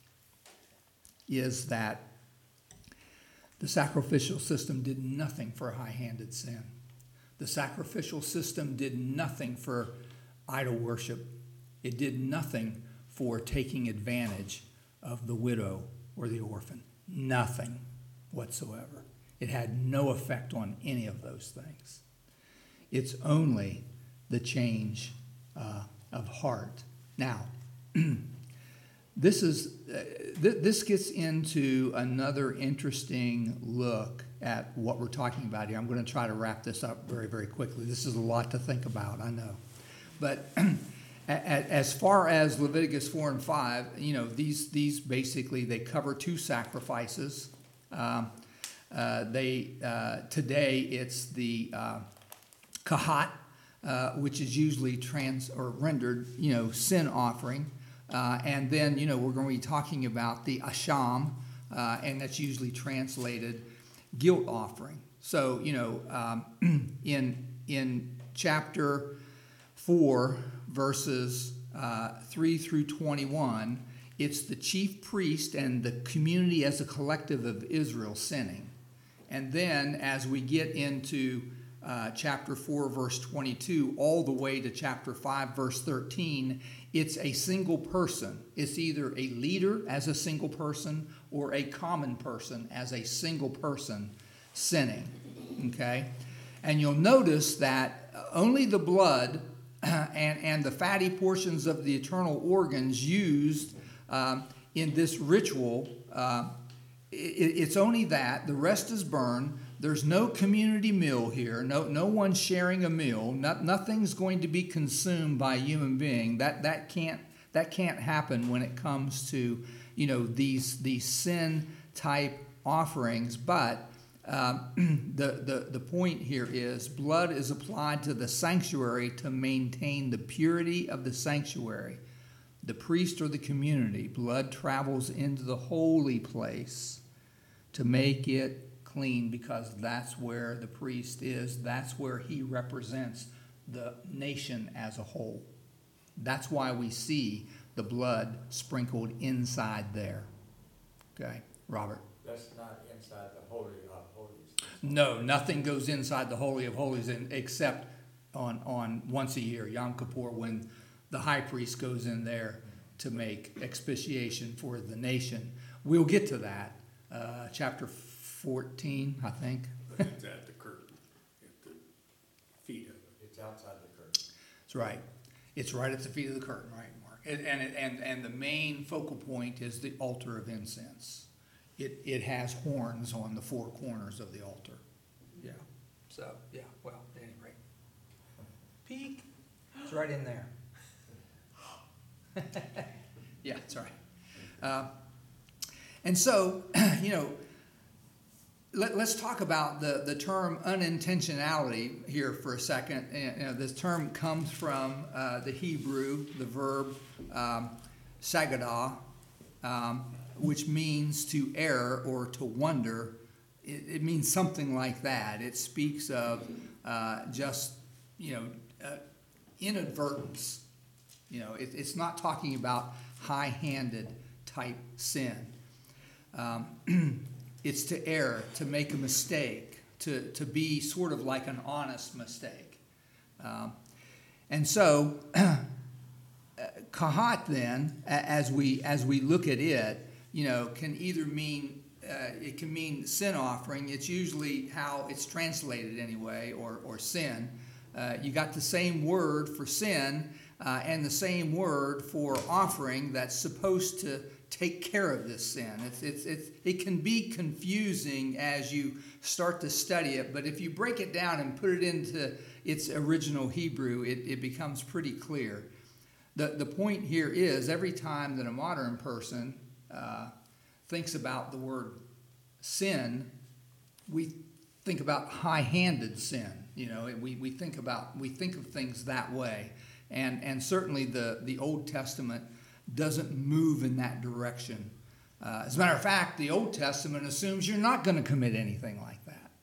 is that the sacrificial system did nothing for high-handed sin. The sacrificial system did nothing for idol worship. It did nothing for taking advantage of the widow or the orphan. Nothing whatsoever. It had no effect on any of those things. It's only the change of heart. Now, this gets into another interesting look at what we're talking about here. I'm going to try to wrap this up very, very quickly. This is a lot to think about, I know. But as far as Leviticus 4 and 5, these basically, they cover two sacrifices. Today it's the kahat, which is usually rendered, sin offering. And then, we're going to be talking about the asham, and that's usually translated guilt offering. So, in chapter 4, verses 3 through 21, it's the chief priest and the community as a collective of Israel sinning. And then as we get into chapter 4, verse 22, all the way to chapter 5, verse 13, it's a single person. It's either a leader as a single person or a common person as a single person sinning. Okay? And you'll notice that only the blood and the fatty portions of the internal organs used in this ritual, it's only that. The rest is burned. There's no community meal here. No one's sharing a meal. Nothing's going to be consumed by a human being. That can't happen when it comes to these sin type offerings. But the point here is blood is applied to the sanctuary to maintain the purity of the sanctuary. The priest or the community, blood travels into the holy place to make it clean, because that's where the priest is. That's where he represents the nation as a whole. That's why we see the blood sprinkled inside there. Okay, Robert? That's not inside the Holy of Holies. No, nothing goes inside the Holy of Holies except on once a year, Yom Kippur, when the high priest goes in there to make expiation for the nation. We'll get to that. Chapter 14, I think. But it's at the curtain, at the feet of it. It's outside the curtain. That's right. It's right at the feet of the curtain, right, Mark? And the main focal point is the altar of incense. It has horns on the four corners of the altar. Yeah. So, yeah, well, at any rate. Peek. It's right in there. Yeah, it's all right. And so, let's talk about the term unintentionality here for a second. This term comes from the Hebrew, the verb sagadah, which means to err or to wonder. It means something like that. It speaks of just, inadvertence. It's not talking about high-handed type sin. It's to err, to make a mistake, to be sort of like an honest mistake. And so, kahat then, as we look at it, can either mean, it can mean sin offering. It's usually how it's translated anyway, or sin. You got the same word for sin and the same word for offering that's supposed to take care of this sin. It can be confusing as you start to study it, but if you break it down and put it into its original Hebrew, it becomes pretty clear. The point here is every time that a modern person thinks about the word sin, we think about high-handed sin. You know, we think of things that way, and certainly the Old Testament doesn't move in that direction. As a matter of fact, the Old Testament assumes you're not going to commit anything like that.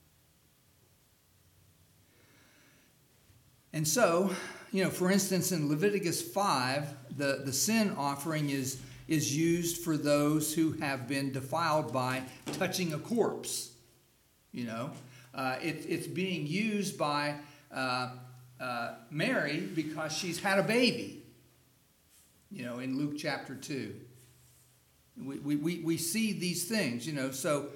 And so, you know, for instance, in Leviticus 5, the sin offering is used for those who have been defiled by touching a corpse. You know, it's being used by Mary because she's had a baby. You know, in Luke chapter 2. We see these things, you know, so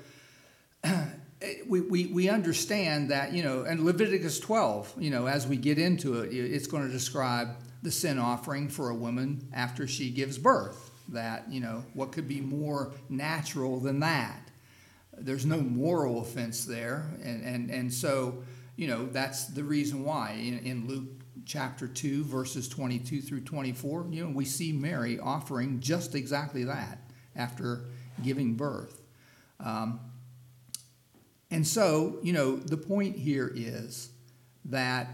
we understand that, you know, and Leviticus 12, you know, as we get into it, it's going to describe the sin offering for a woman after she gives birth. That, you know, what could be more natural than that? There's no moral offense there. And so, you know, that's the reason why in Luke chapter 2, verses 22 through 24, you know, we see Mary offering just exactly that after giving birth. And so, you know, the point here is that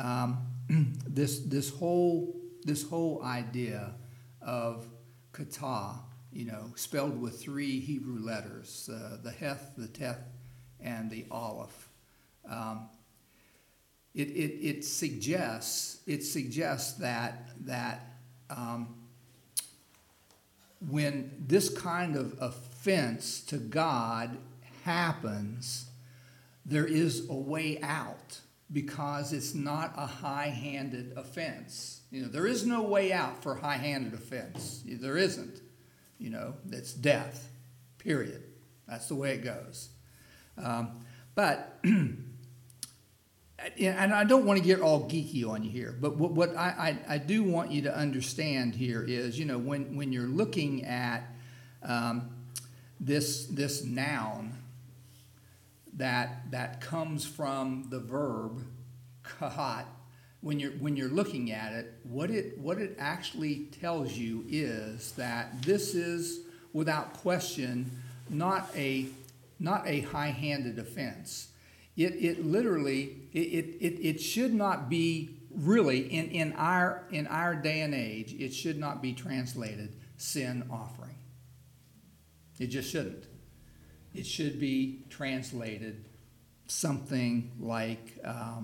this whole idea of kata, you know, spelled with 3 Hebrew letters, the heth, the teth, and the aleph. It suggests that when this kind of offense to God happens, there is a way out because it's not a high-handed offense. You know, there is no way out for high-handed offense. There isn't. You know, it's death, period. That's the way it goes. But, and I don't want to get all geeky on you here, but what I do want you to understand here is, you know, when you're looking at this noun that comes from the verb kahat, when you're looking at it, what it actually tells you is that this is, without question, not a high-handed offense. It literally should not be really in our day and age. It should not be translated sin offering. It just shouldn't. It should be translated something like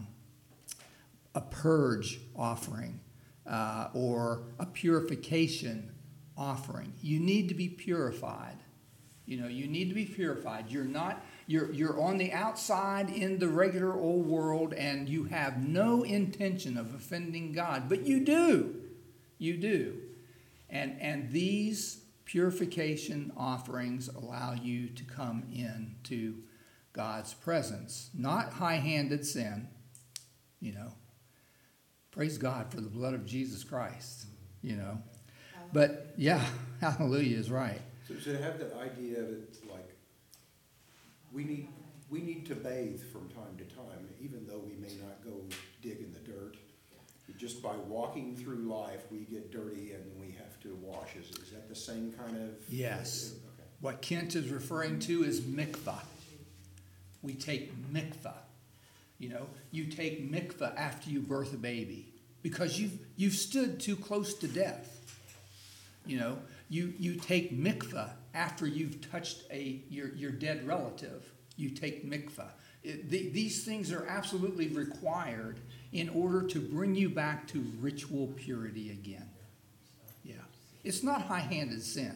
a purge offering or a purification offering. You need to be purified. You know, you need to be purified. You're on the outside in the regular old world and you have no intention of offending God, but you do. You do. And these purification offerings allow you to come into God's presence. Not high-handed sin, you know. Praise God for the blood of Jesus Christ, you know. But, yeah, hallelujah is right. So to have that idea that, like, we need to bathe from time to time, even though we may not go dig in the dirt. Just by walking through life, we get dirty and we have to wash. Is that the same kind of? Yes. Okay. What Kent is referring to is mikvah. We take mikvah. You know, you take mikvah after you birth a baby because you've stood too close to death. You know, you take mikvah after you've touched your dead relative. You take mikvah. These things are absolutely required in order to bring you back to ritual purity again. Yeah. It's not high-handed sin.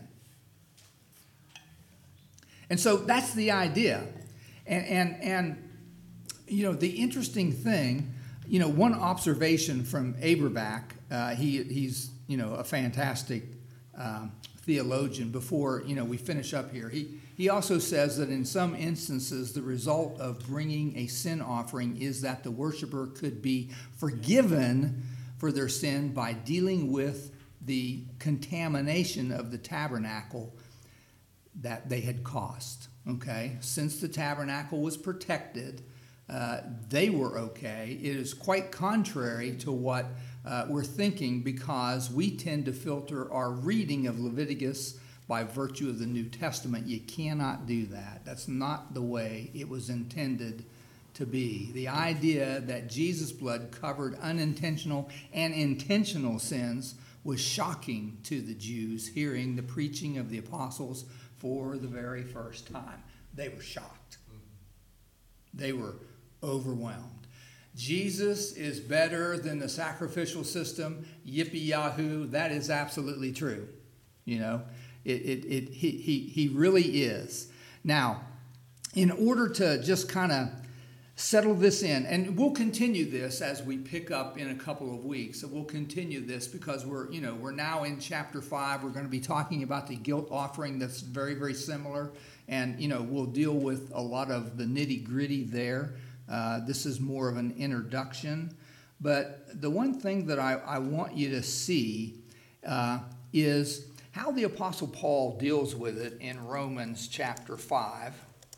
And so that's the idea. And you know, the interesting thing, you know, one observation from Aberback, he's, you know, a fantastic theologian. Before, you know, we finish up here, he also says that in some instances the result of bringing a sin offering is that the worshiper could be forgiven for their sin by dealing with the contamination of the tabernacle that they had caused. Okay, since the tabernacle was protected, they were okay. It is quite contrary to what we're thinking because we tend to filter our reading of Leviticus by virtue of the New Testament. You cannot do that. That's not the way it was intended to be. The idea that Jesus' blood covered unintentional and intentional sins was shocking to the Jews hearing the preaching of the apostles for the very first time. They were shocked. They were overwhelmed. Jesus is better than the sacrificial system. Yippee yahoo! That is absolutely true. You know, he really is. Now, in order to just kind of settle this in, and we'll continue this as we pick up in a couple of weeks. So we'll continue this because we're now in chapter 5. We're going to be talking about the guilt offering that's very, very similar, and we'll deal with a lot of the nitty-gritty there. This is more of an introduction, but the one thing that I want you to see is how the Apostle Paul deals with it in Romans chapter 5.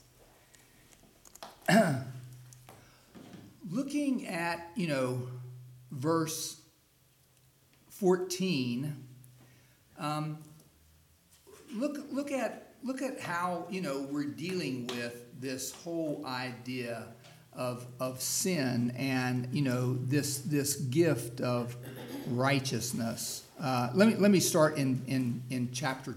Looking at, verse 14, look at how, we're dealing with this whole idea of sin and, this gift of righteousness. Let me start in chapter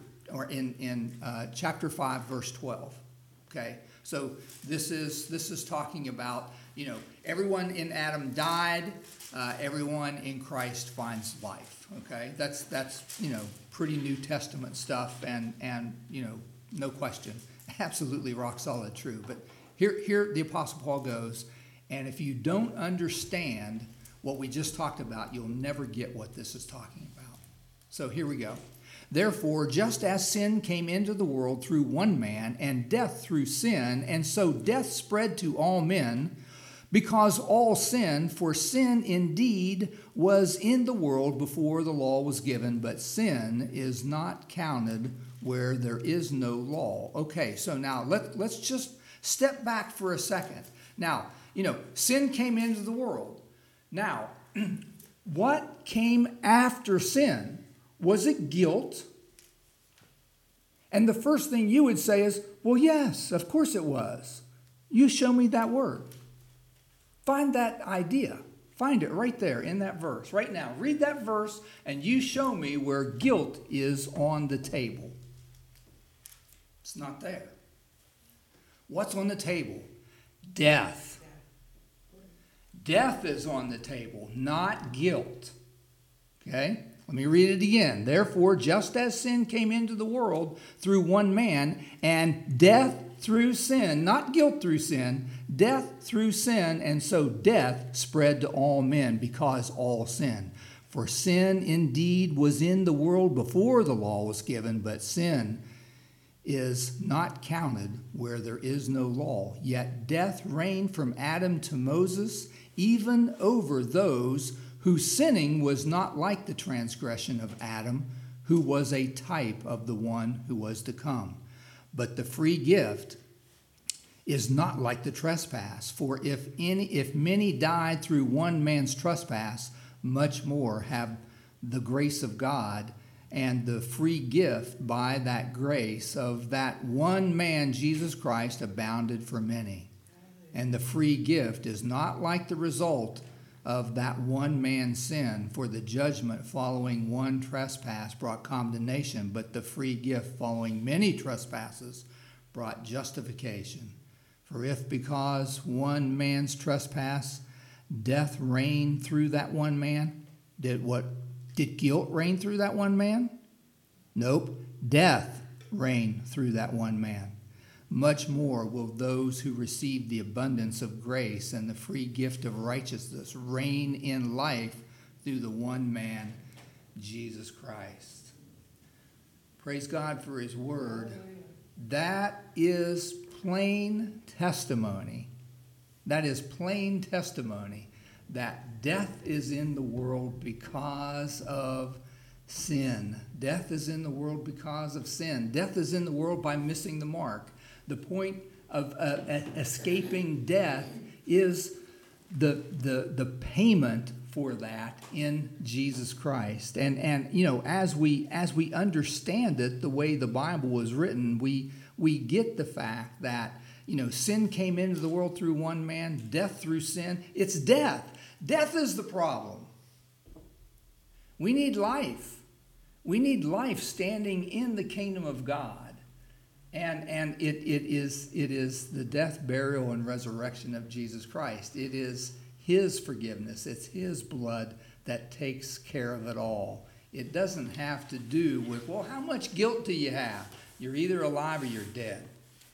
5, verse 12. Okay, so this is talking about, everyone in Adam died, everyone in Christ finds life. Okay, that's pretty New Testament stuff, and no question, absolutely rock solid true. But here the Apostle Paul goes, and if you don't understand what we just talked about, you'll never get what this is talking about. So here we go. Therefore, just as sin came into the world through one man, and death through sin, and so death spread to all men, because all sin, for sin indeed was in the world before the law was given, but sin is not counted where there is no law. Okay, so now let's just step back for a second. Now, sin came into the world. Now, what came after sin? Was it guilt? And the first thing you would say is, well, yes, of course it was. You show me that word. Find that idea. Find it right there in that verse. Right now, read that verse and you show me where guilt is on the table. It's not there. What's on the table? Death. Death is on the table, not guilt. Okay? Let me read it again. Therefore, just as sin came into the world through one man, and death through sin, not guilt through sin, death through sin, and so death spread to all men because all sin. For sin indeed was in the world before the law was given, but sin is not counted where there is no law. Yet death reigned from Adam to Moses, even over those whose sinning was not like the transgression of Adam, who was a type of the one who was to come. But the free gift is not like the trespass. For if many died through one man's trespass, much more have the grace of God and the free gift by that grace of that one man, Jesus Christ, abounded for many. And the free gift is not like the result of that one man's sin, for the judgment following one trespass brought condemnation, but the free gift following many trespasses brought justification. For if because one man's trespass death reigned through that one man, did guilt reign through that one man? Nope, death reigned through that one man. Much more will those who receive the abundance of grace and the free gift of righteousness reign in life through the one man, Jesus Christ. Praise God for his word. That is plain testimony. That is plain testimony that death is in the world because of sin. Death is in the world because of sin. Death is in the world by missing the mark. The point of escaping death is the payment for that in Jesus Christ. And you know, as we understand it, the way the Bible was written, we get the fact that, you know, sin came into the world through one man, death through sin. It's death. Death is the problem. We need life. We need life standing in the kingdom of God. And it is the death, burial, and resurrection of Jesus Christ. It is his forgiveness. It's his blood that takes care of it all. It doesn't have to do with, well, how much guilt do you have? You're either alive or you're dead.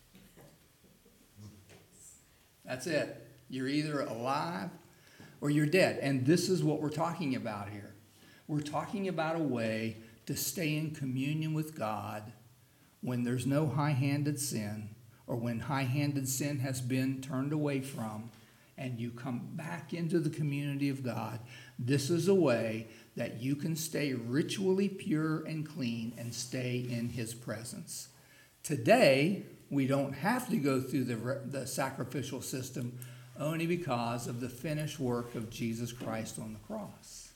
That's it. You're either alive or you're dead. And this is what we're talking about here. We're talking about a way to stay in communion with God when there's no high-handed sin, or when high-handed sin has been turned away from, and you come back into the community of God. This is a way that you can stay ritually pure and clean and stay in his presence. Today, we don't have to go through the sacrificial system only because of the finished work of Jesus Christ on the cross.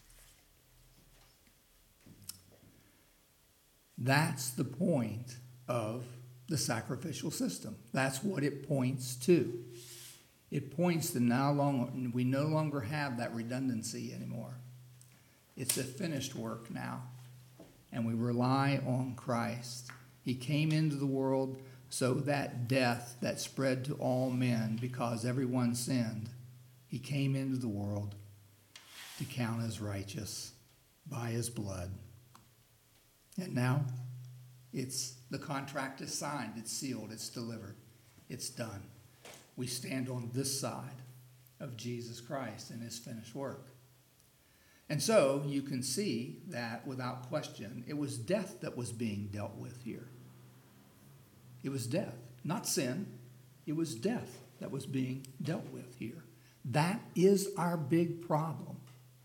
That's the point of the sacrificial system. That's what it points to. It points to we no longer have that redundancy anymore. It's a finished work now, and we rely on Christ. He came into the world so that death that spread to all men because everyone sinned, he came into the world to count as righteous by his blood. And now the contract is signed, it's sealed, it's delivered, it's done. We stand on this side of Jesus Christ and his finished work. And so you can see that without question, it was death that was being dealt with here. It was death, not sin. It was death that was being dealt with here. That is our big problem.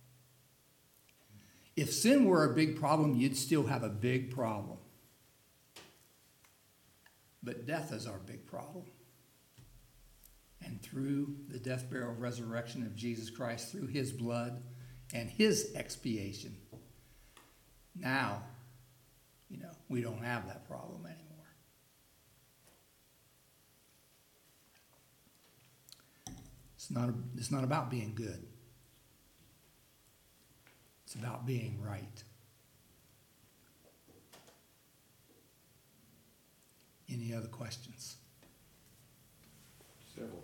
If sin were a big problem, you'd still have a big problem. But death is our big problem. And through the death, burial, resurrection of Jesus Christ, through his blood and his expiation, now, you know, we don't have that problem anymore. It's not about being good. It's about being right. Any other questions? Several.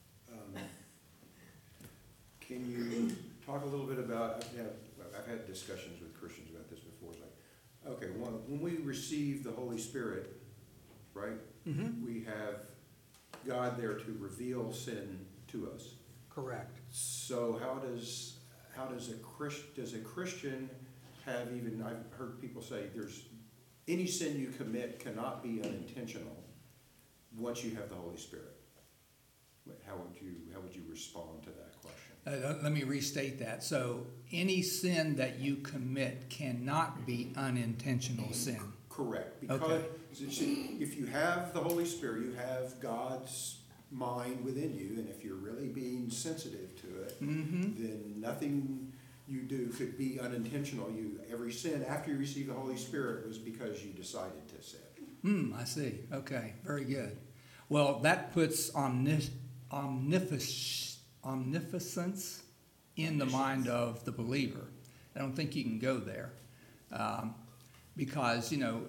Can you talk a little bit about, I've had discussions with Christians about this before. It's like, okay, when we receive the Holy Spirit, right? Mm-hmm. We have God there to reveal sin to us. Correct. So does a Christian have even, I've heard people say there's any sin you commit cannot be unintentional once you have the Holy Spirit. How would you respond to that question? Let me restate that. So any sin that you commit cannot be unintentional sin. Correct. Because Okay. if you have the Holy Spirit, you have God's mind within you, and if you're really being sensitive to it, Mm-hmm. then nothing you do could be unintentional. Every sin after you receive the Holy Spirit was because you decided to sin. I see. Okay, very good. Well, that puts omnipotence in the mind of the believer. I don't think you can go there because, you know,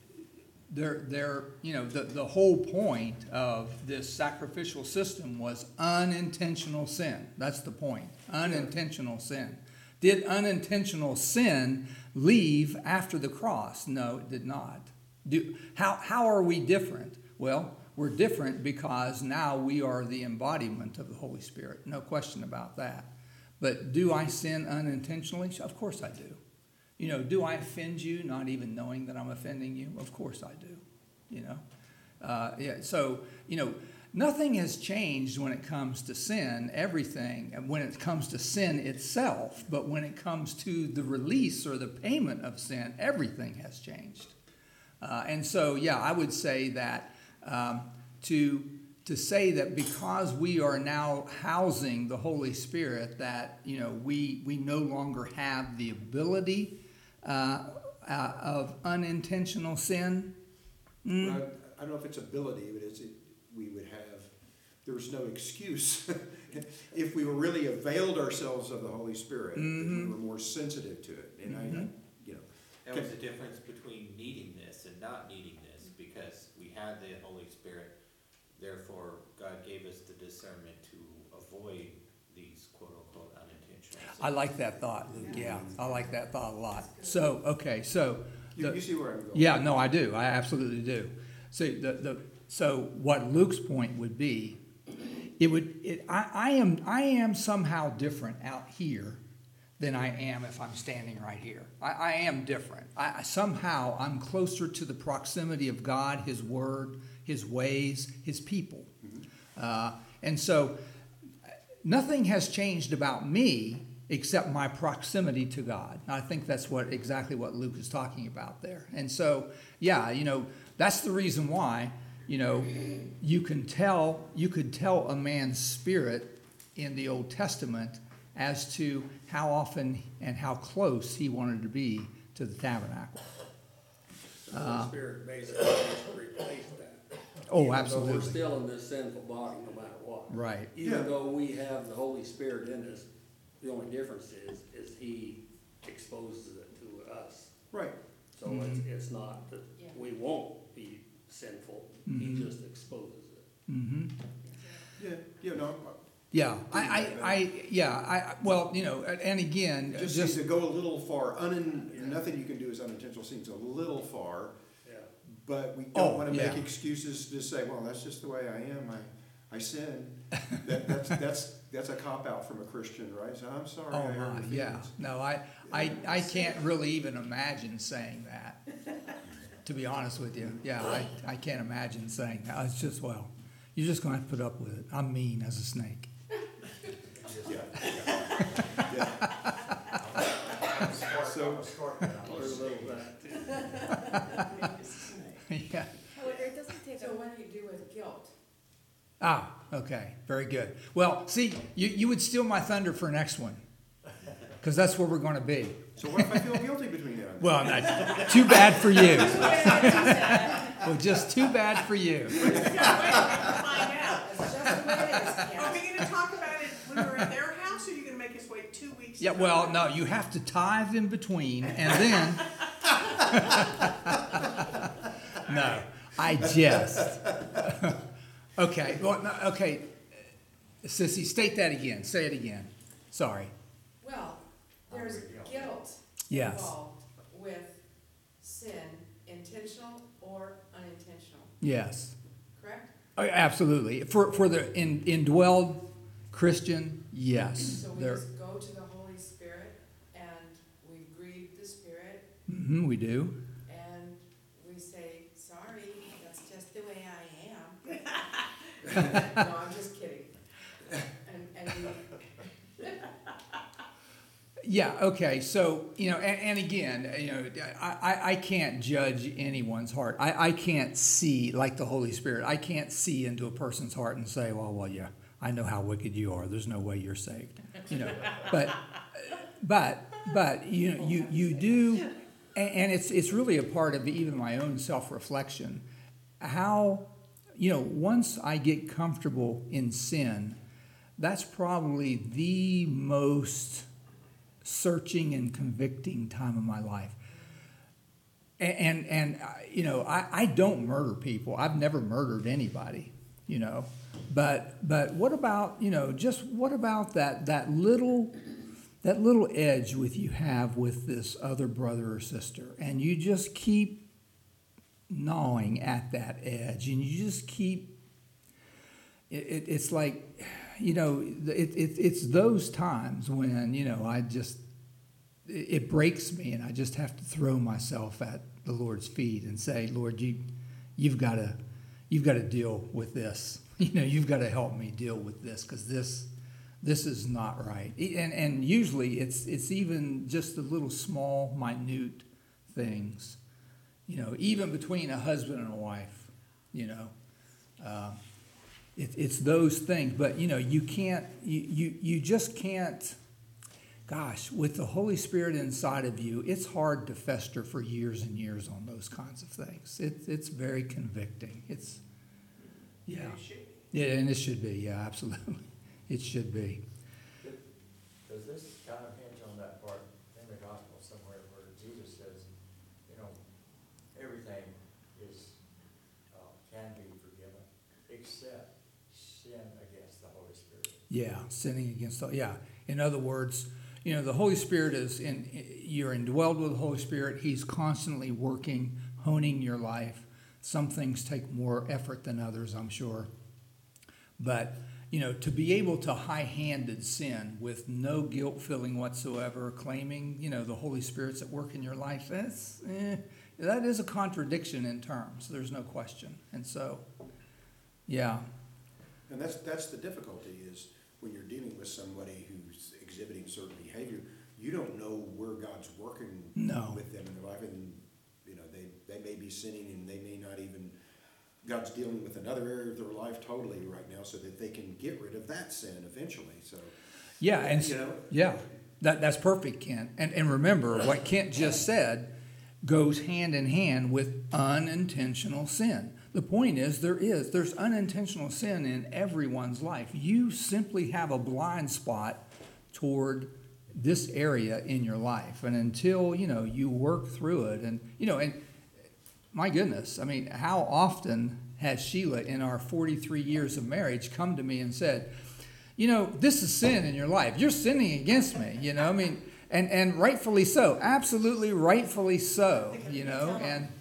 the whole point of this sacrificial system was unintentional sin. That's the point. Unintentional sin. Did unintentional sin leave after the cross? No, it did not. How are we different? Well, we're different because now we are the embodiment of the Holy Spirit. No question about that. But do I sin unintentionally? Of course I do. You know, do I offend you not even knowing that I'm offending you? Of course I do. You know? So, you know, nothing has changed when it comes to sin, everything, when it comes to sin itself. But when it comes to the release or the payment of sin, everything has changed. And so, yeah, I would say that to to say that because we are now housing the Holy Spirit, that, you know, we no longer have the ability of unintentional sin. Well, I don't know if it's ability, but we would have, there's no excuse if we were really availed ourselves of the Holy Spirit, if we were more sensitive to it. And I you know. That was the difference between needing this and not needing this, because we had the Holy Spirit. Therefore, God gave us the discernment to avoid these quote-unquote unintentional sins. I like that thought, Luke. Yeah, I like that thought a lot. So, okay, so. You see where I'm going? Yeah, no, I do. I absolutely do. So what Luke's point would be, I am somehow different out here than I am if I'm standing right here. I am different. Somehow I'm closer to the proximity of God, His Word, His ways, His people. And so nothing has changed about me except my proximity to God. I think that's exactly what Luke is talking about there. And so, yeah, you know, that's the reason why, you know, you could tell a man's spirit in the Old Testament as to how often and how close he wanted to be to the tabernacle. The Holy Spirit basically just replaced that. Oh, Even absolutely. though we're still in this sinful body, no matter what. Right. Even though we have the Holy Spirit in us, the only difference is He exposes it to us. Right. So it's not that we won't be sinful. He just exposes it. Mm-hmm. Yeah, no, Yeah, well, you know, and again, just seems to go a little far. Nothing you can do is unintentional seems a little far, Yeah. but we don't want to yeah. make excuses to say, well, that's just the way I am. I sin. That's a cop out from a Christian, right? So I'm sorry. I hurt your yeah. feelings. No, I can't really even imagine saying that, to be honest with you. Yeah, I can't imagine saying that. It's just, well, you're just going to have to put up with it. I'm mean as a snake. So, Or a little that. Yeah. However, it doesn't take. So what do you do with guilt? Ah, okay. Very good. Well, see, you would steal my thunder for next one, because that's where we're going to be. so what if I feel guilty between now and then? Well, too bad for you. Well, just too bad for you. Find out. It's just the way it is. Are we gonna talk about it when we're at their house, or are you gonna make us wait 2 weeks? Yeah, well, no, you have to tithe in between, and then. No, I jest. Okay, well, no, okay. Sissy, state that again. Say it again. Sorry. Well, there's guilt Yes. involved with sin, intentional or unintentional, Yes. correct? Oh, absolutely. For the indwelled Christian, yes. So we There. just go to the Holy Spirit and we grieve the Spirit We do. and we say, sorry, that's just the way I am. No, I'm just kidding. And we, Yeah, okay, so, you know, and again, you know, I can't judge anyone's heart. I can't see, like the Holy Spirit, I can't see into a person's heart and say, well, yeah, I know how wicked you are. There's no way you're saved, you know. But you know, you do, and it's really a part of even my own self-reflection, how, you know, once I get comfortable in sin, that's probably the most searching and convicting time of my life. And you know, I don't murder people. I've never murdered anybody, you know. But what about, you know, just what about that little edge you have with this other brother or sister, and you just keep gnawing at that edge, and you just keep. It's like, you know, it's those times when, you know, it breaks me, and I just have to throw myself at the Lord's feet and say, Lord, you've got to deal with this. You know, you've got to help me deal with this, because this is not right. And usually it's even just the little small, minute things, you know, even between a husband and a wife, you know. it's those things. But, you know, you just can't, gosh, with the Holy Spirit inside of you, it's hard to fester for years and years on those kinds of things. It's very convicting. Yeah. It should be. Yeah, and it should be. Yeah, absolutely. It should be. Does this kind of hinge on that part in the gospel somewhere where Jesus says, you know, everything is, can be forgiven except sin against the Holy Spirit? Yeah, sinning against the, yeah. In other words, you know, the Holy Spirit you're indwelled with the Holy Spirit. He's constantly working, honing your life. Some things take more effort than others, I'm sure. But, you know, to be able to high-handed sin with no guilt feeling whatsoever, claiming, you know, the Holy Spirit's at work in your life, that is a contradiction in terms. There's no question. And so, yeah. And that's the difficulty is when you're dealing with somebody who's exhibiting certain behavior, you don't know where God's working with them in their life. And, you know, they may be sinning and they may not even, God's dealing with another area of their life totally right now so that they can get rid of that sin eventually. So, yeah, and you know, yeah, that's perfect, Kent. And remember, what Kent just said goes hand in hand with unintentional sin. The point is, there's unintentional sin in everyone's life. You simply have a blind spot toward this area in your life. And until, you know, you work through it, and, you know, and my goodness, I mean, how often has Sheila in our 43 years of marriage come to me and said, you know, this is sin in your life. You're sinning against me, you know, I mean, and rightfully so, absolutely rightfully so, you know,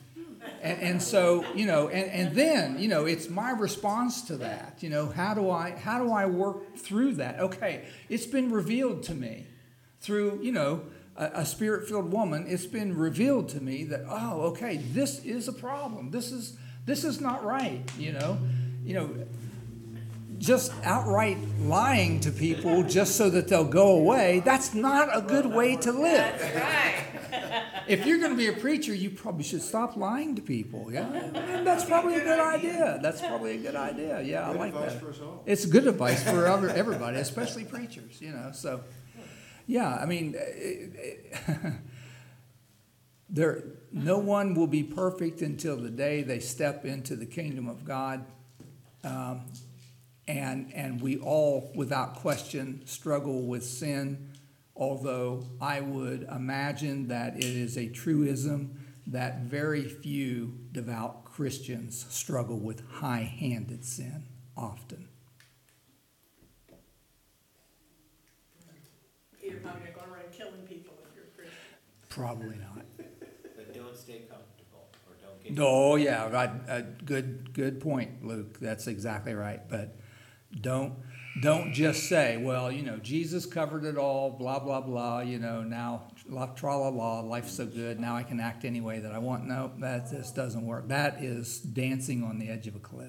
and so, you know, and then, you know, it's my response to that, you know, how do I work through that? Okay, it's been revealed to me through, you know, a spirit-filled woman. It's been revealed to me that, oh, okay, this is a problem. This is not right, you know, just outright lying to people just so that they'll go away. That's not a good way to live. That's right. If you're going to be a preacher, you probably should stop lying to people. Yeah, and that's probably a good idea. That's probably a good idea. Yeah, I like that. It's good advice for everybody, especially preachers. You know, so yeah, I mean, no one will be perfect until the day they step into the kingdom of God, and we all, without question, struggle with sin. Although I would imagine that it is a truism that very few devout Christians struggle with high-handed sin often. You're probably not going around killing people if you're a Christian. Probably not. But don't stay comfortable, or don't get. Oh, yeah, right. Good point, Luke. That's exactly right. But don't just say, well, you know, Jesus covered it all, blah, blah, blah, you know, now, tra-la-la, life's so good, now I can act any way that I want. No, that just doesn't work. That is dancing on the edge of a cliff.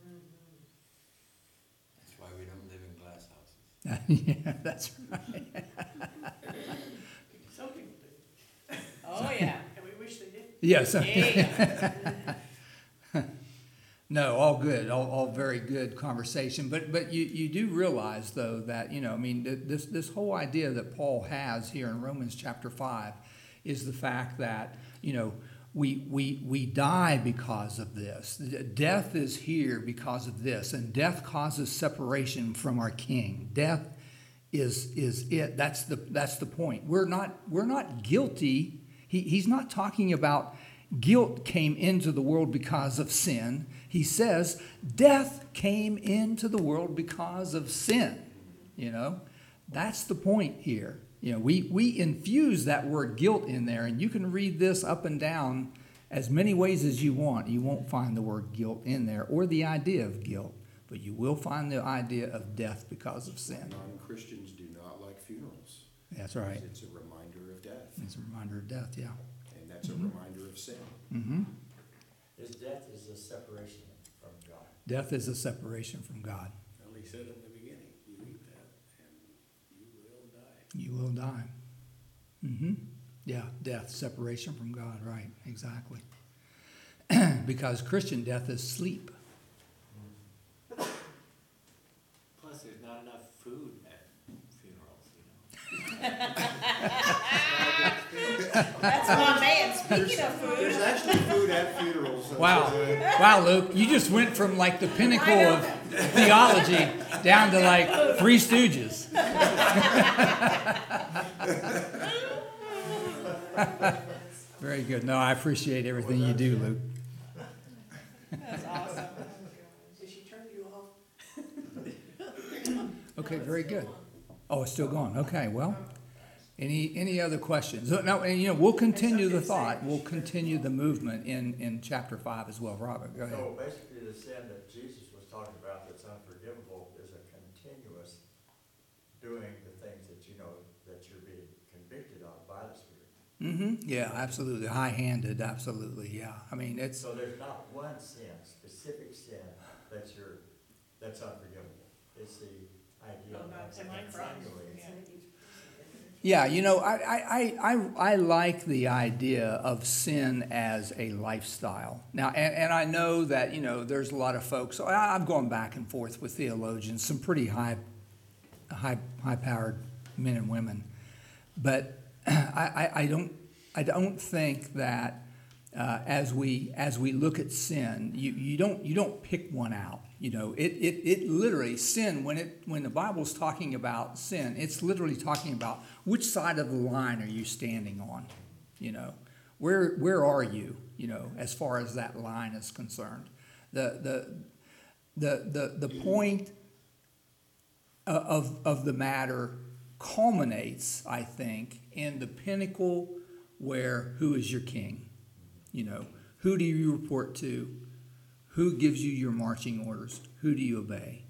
That's why we don't live in glass houses. Yeah, that's right. Some people do, Oh, yeah. and we wish they did. Yes. Yeah. No, all good, all very good conversation. But you do realize, though, that, you know, I mean, this whole idea that Paul has here in Romans chapter 5 is the fact that, you know, we die because of this. Death is here because of this, and death causes separation from our King. Death is it. That's the point. We're not guilty. He's not talking about guilt came into the world because of sin. He says death came into the world because of sin. You know, that's the point here. You know, we infuse that word guilt in there, and you can read this up and down as many ways as you want. You won't find the word guilt in there or the idea of guilt, but you will find the idea of death because of sin. Non-Christians do not like funerals. That's right. It's a reminder of death, It's a reminder of death, yeah. and that's a reminder of sin. Mm-hmm. His death is a separation from God. Death is a separation from God. Well, he said in the beginning, you eat that and you will die. You will die. Mm-hmm. Yeah, death, separation from God, right, exactly. Because Christian death is sleep. That's my man, speaking of food. There's actually food at funerals. That's, Wow. Wow, Luke, you just went from like the pinnacle of theology down to like Three Stooges. Very good. No, I appreciate everything you do, Luke. That's awesome. Did she turn you off? Okay, very good. Oh, it's still going. Okay, well, any other questions? No, and we'll continue the thought. We'll continue the movement in chapter 5 as well. Robert, go ahead. So basically, the sin that Jesus was talking about that's unforgivable is a continuous doing the things that you know that you're being convicted of by the Spirit. Yeah, absolutely. High-handed, absolutely. Yeah. I mean, it's So there's not one sin, specific sin, that's unforgivable. It's the idea of continually. yeah. I like the idea of sin as a lifestyle. Now, and I know that there's a lot of folks. So I've gone back and forth with theologians, some pretty high-powered men and women, but I don't think that as we look at sin, you don't pick one out. It literally, sin, when the Bible's talking about sin, it's literally talking about which side of the line are you standing on. Where are you? As far as that line is concerned, the point of the matter culminates, I think, in the pinnacle where who is your king? Who do you report to? Who gives you your marching orders? Who do you obey?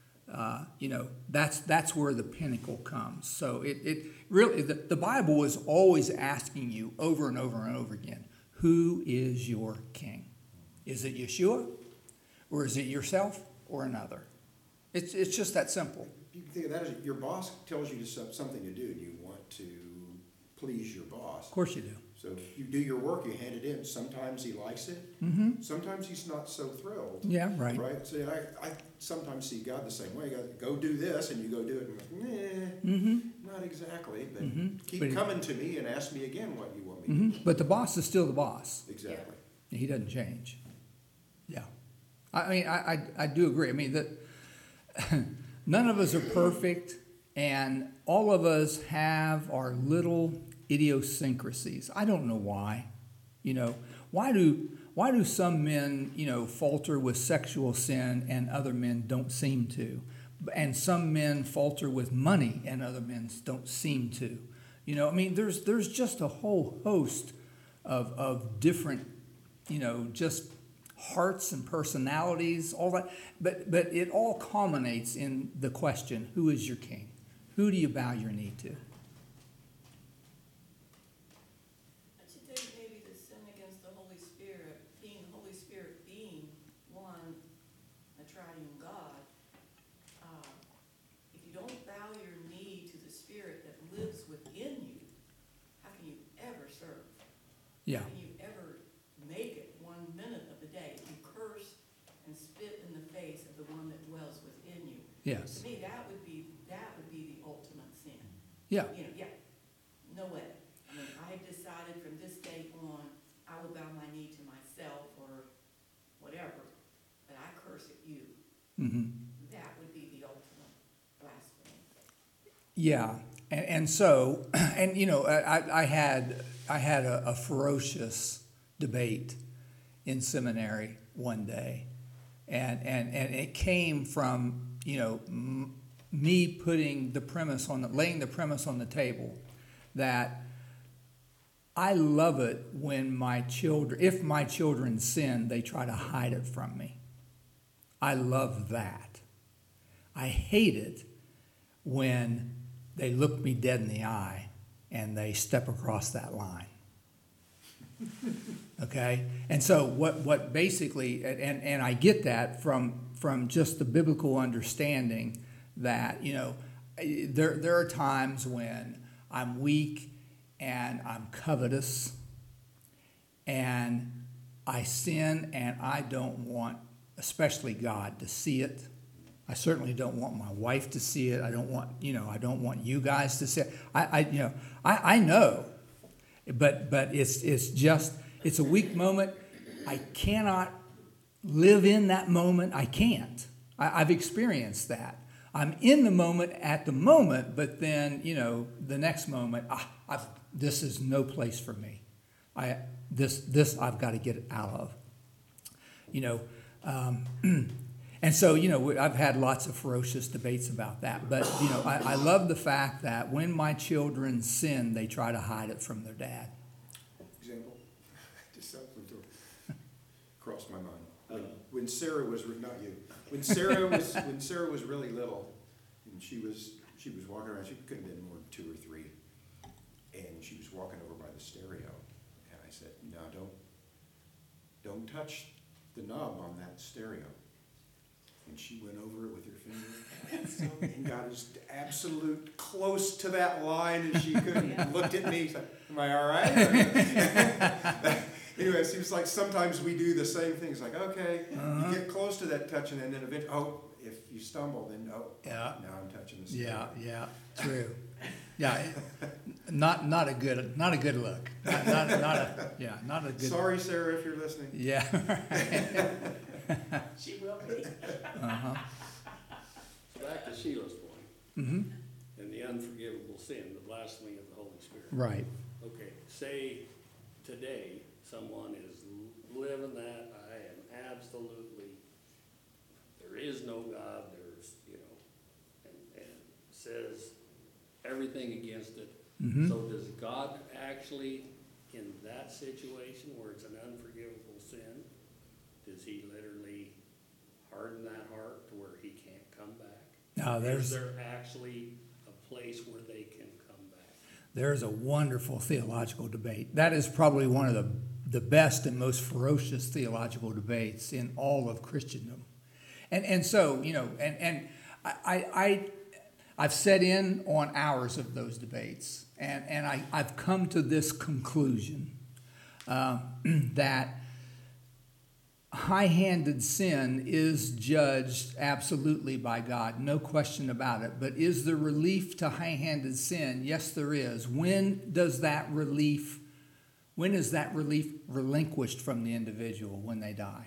That's where the pinnacle comes. So it really, the Bible is always asking you over and over and over again, who is your king? Is it Yeshua? Or is it yourself or another? It's just that simple. You can think of that as your boss tells you something to do, and you want to please your boss. Of course you do. So you do your work, you hand it in. Sometimes he likes it. Sometimes he's not so thrilled. Yeah, right. Right? So I sometimes see God the same way. God, go do this, and you go do it, and I'm like, not exactly, but keep coming to me and ask me again what you want me to do. But the boss is still the boss. Exactly. He doesn't change. Yeah. I mean, I do agree. I mean, that none of us are perfect, and all of us have our little idiosyncrasies. I don't know why. Why do some men, falter with sexual sin and other men don't seem to? And some men falter with money and other men don't seem to. I mean, there's just a whole host of different, just hearts and personalities, all that. But it all culminates in the question, who is your king? Who do you bow your knee to? I should think maybe the sin against the Holy Spirit, being one, a triune God. If you don't bow your knee to the Spirit that lives within you, how can you ever serve? Yeah. How can you ever make it 1 minute of the day? You curse and spit in the face of the one that dwells within you. Yes. To me, that would be the ultimate sin. Yeah. No way. I mean, I have decided from this day on, I will bow my knee to myself or whatever, but I curse at you. That would be the ultimate blasphemy. Yeah, and so, and I had a ferocious debate in seminary one day, and it came from me laying the premise on the table that I love it when if my children sin, they try to hide it from me. I love that. I hate it when they look me dead in the eye and they step across that line. Okay? And so what basically, and I get that from just the biblical understanding that, there are times when I'm weak and I'm covetous and I sin and I don't want, especially God, to see it. I certainly don't want my wife to see it. I don't want you guys to see it. I know. But it's a weak moment. I cannot live in that moment. I can't. I've experienced that. I'm in the moment at the moment, but then, the next moment, this is no place for me. This I've got to get out of. And so, I've had lots of ferocious debates about that. But, I love the fact that when my children sin, they try to hide it from their dad. Example, just something to crossed my mind. When Sarah was, not you, when Sarah was really little, and she was walking around, she couldn't have been more than 2 or 3, and she was walking over by the stereo, and I said, no, don't touch the knob on that stereo. And she went over it with her finger and got as absolute close to that line as she could, and looked at me, said, am I all right? Anyway, it seems like sometimes we do the same thing. It's like, okay, you get close to that touching, and then eventually, if you stumble, then now I'm touching the stereo. Yeah, true. Yeah, not a good look. Not a good. Sorry, Sarah, if you're listening. Yeah. She will be. Back to Sheila's point, Mm-hmm. and the unforgivable sin, the blasphemy of the Holy Spirit. Right. Okay, say today someone is living that, I am absolutely, there is no God, there's, and says everything against it. Mm-hmm. So does God actually, in that situation where it's an unforgivable sin, does he literally harden that heart to where he can't come back? Is there actually a place where they can come back? There's a wonderful theological debate. That is probably one of the best and most ferocious theological debates in all of Christendom. And so, I've set in on hours of those debates, and I've come to this conclusion that high-handed sin is judged absolutely by God, no question about it. But is there relief to high-handed sin? Yes, there is. When is that relief relinquished from the individual? When they die.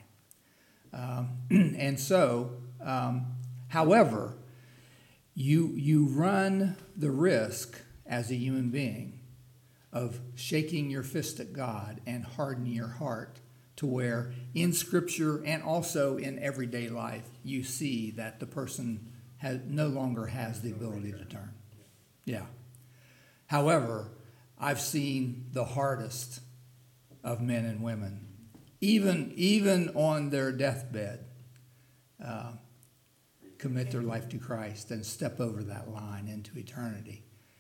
However, you run the risk as a human being of shaking your fist at God and hardening your heart to where in Scripture and also in everyday life you see that the person no longer has the ability to turn. Yeah. However, I've seen the hardest of men and women, even on their deathbed, commit their life to Christ and step over that line into eternity.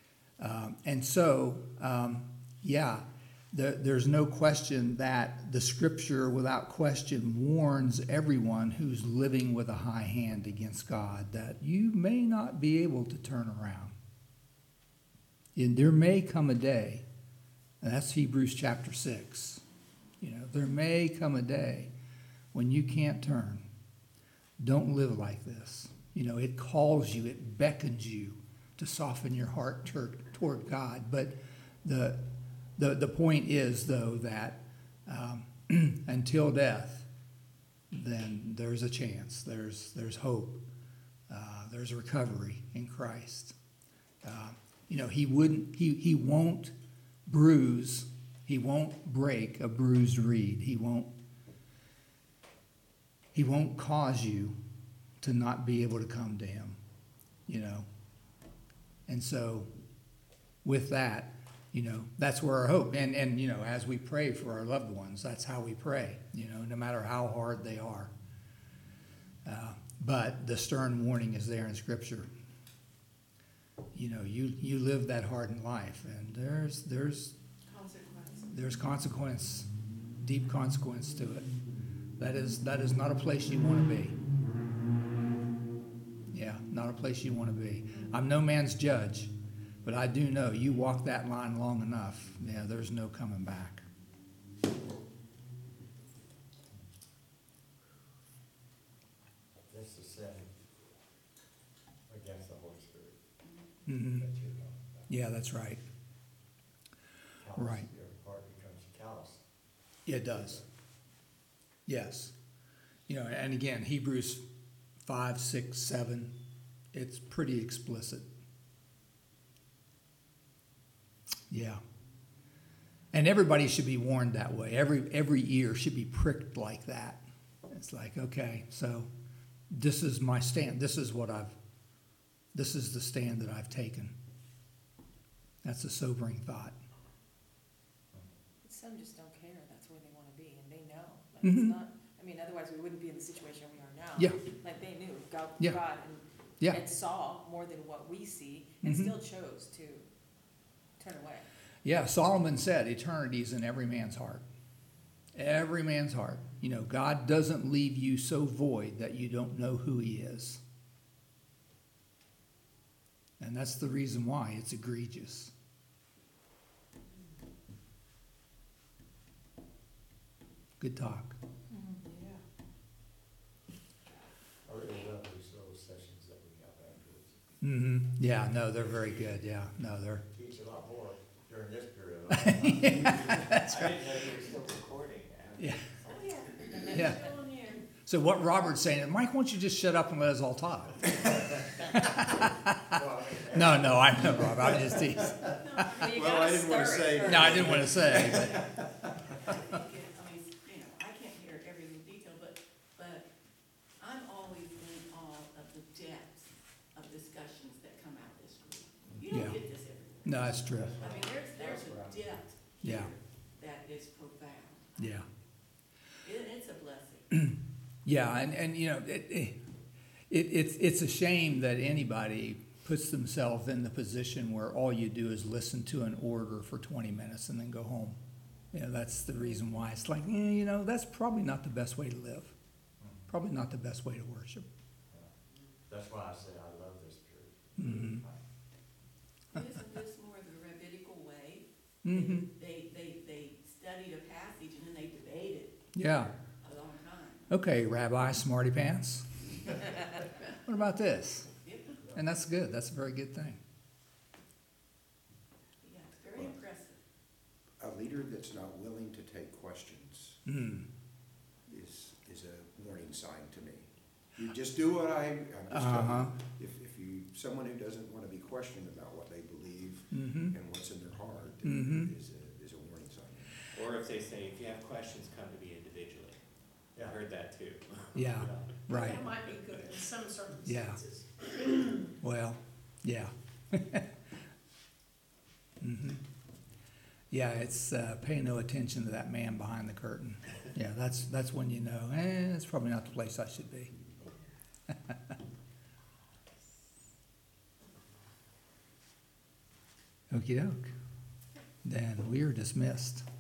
There's no question that the Scripture, without question, warns everyone who's living with a high hand against God that you may not be able to turn around. And there may come a day, and that's Hebrews chapter 6. There may come a day when you can't turn. Don't live like this. It calls you, it beckons you to soften your heart toward God. But the point is, though, that until death, then there's a chance. There's hope. There's recovery in Christ. He won't bruise. He won't break a bruised reed. He won't cause you to not be able to come to him. And so, with that, that's where our hope. And as we pray for our loved ones, that's how we pray, no matter how hard they are. But the stern warning is there in Scripture. You live that hardened life, and there's consequence, deep consequence to it. That is not a place you want to be. Yeah, not a place you want to be. I'm no man's judge, but I do know you walk that line long enough, there's no coming back. This is sin against the Holy Spirit. Mm-hmm. That you're talking about. Yeah, that's right. Holy Right. Spirit. It does. Yes. You know, and again, Hebrews 5, 6, 7, it's pretty explicit. Yeah. And everybody should be warned that way. Every ear should be pricked like that. It's like, okay, so this is my stand. This is the stand that I've taken. That's a sobering thought. Some just don't care, that's where they wanna be, and they know, like, Mhm. it's not, I mean, otherwise we wouldn't be in the situation we are now. Yeah. Like, they knew, God, Yeah. Yeah. and saw more than what we see, and Mhm. still chose to turn away. Yeah, Solomon said eternity is in every man's heart. Every man's heart. You know, God doesn't leave you so void that you don't know who he is. And that's the reason why it's egregious. Good talk. I really love these little sessions that we have afterwards. Mm-hmm. Yeah, no, they're very good. Yeah, no, they're. Teach a lot more during this period of time. I didn't know you were still recording. Yeah. Oh, yeah. Yeah. Still on here. So what Robert's saying, Mike, why don't you just shut up and let us all talk? No, I know, Robert. I'm just teasing. Well, you Well, I gotta didn't wanna stir it say- first. No, I didn't want to say. I think I can't hear every little detail, but I'm always in awe of the depth of discussions that come out this group. You don't Yeah. get this everywhere. No, that's true. I mean, there's a depth Yeah. here that is profound. Yeah. It's a blessing. Yeah, and you know, it's a shame that anybody puts themselves in the position where all you do is listen to an order for 20 minutes and then go home. You know, that's the reason why it's like, you know, that's probably not the best way to live. Probably not the best way to worship. That's why I say I love this period. Mm-hmm. Isn't this more the rabbinical way? Mm-hmm. They studied a passage and then they debated Yeah. a long time. Okay, Rabbi Smarty Pants. What about this? Yep. And that's good. That's a very good thing. Yeah, it's very impressive. A leader that's not willing to take questions Mm. is a warning sign to me. You just do what I'm just telling you. If someone who doesn't want to be questioned about what they believe Mm-hmm. and what's in their heart Mhm. is a warning sign. Or if they say, if you have questions, come to me individually. I Yeah. heard that too. Yeah, right. That might be good in some Yeah. circumstances. Well, yeah. Mm-hmm. Yeah, it's pay no attention to that man behind the curtain. Yeah, that's when you know, it's probably not the place I should be. Okey doke. Then we are dismissed.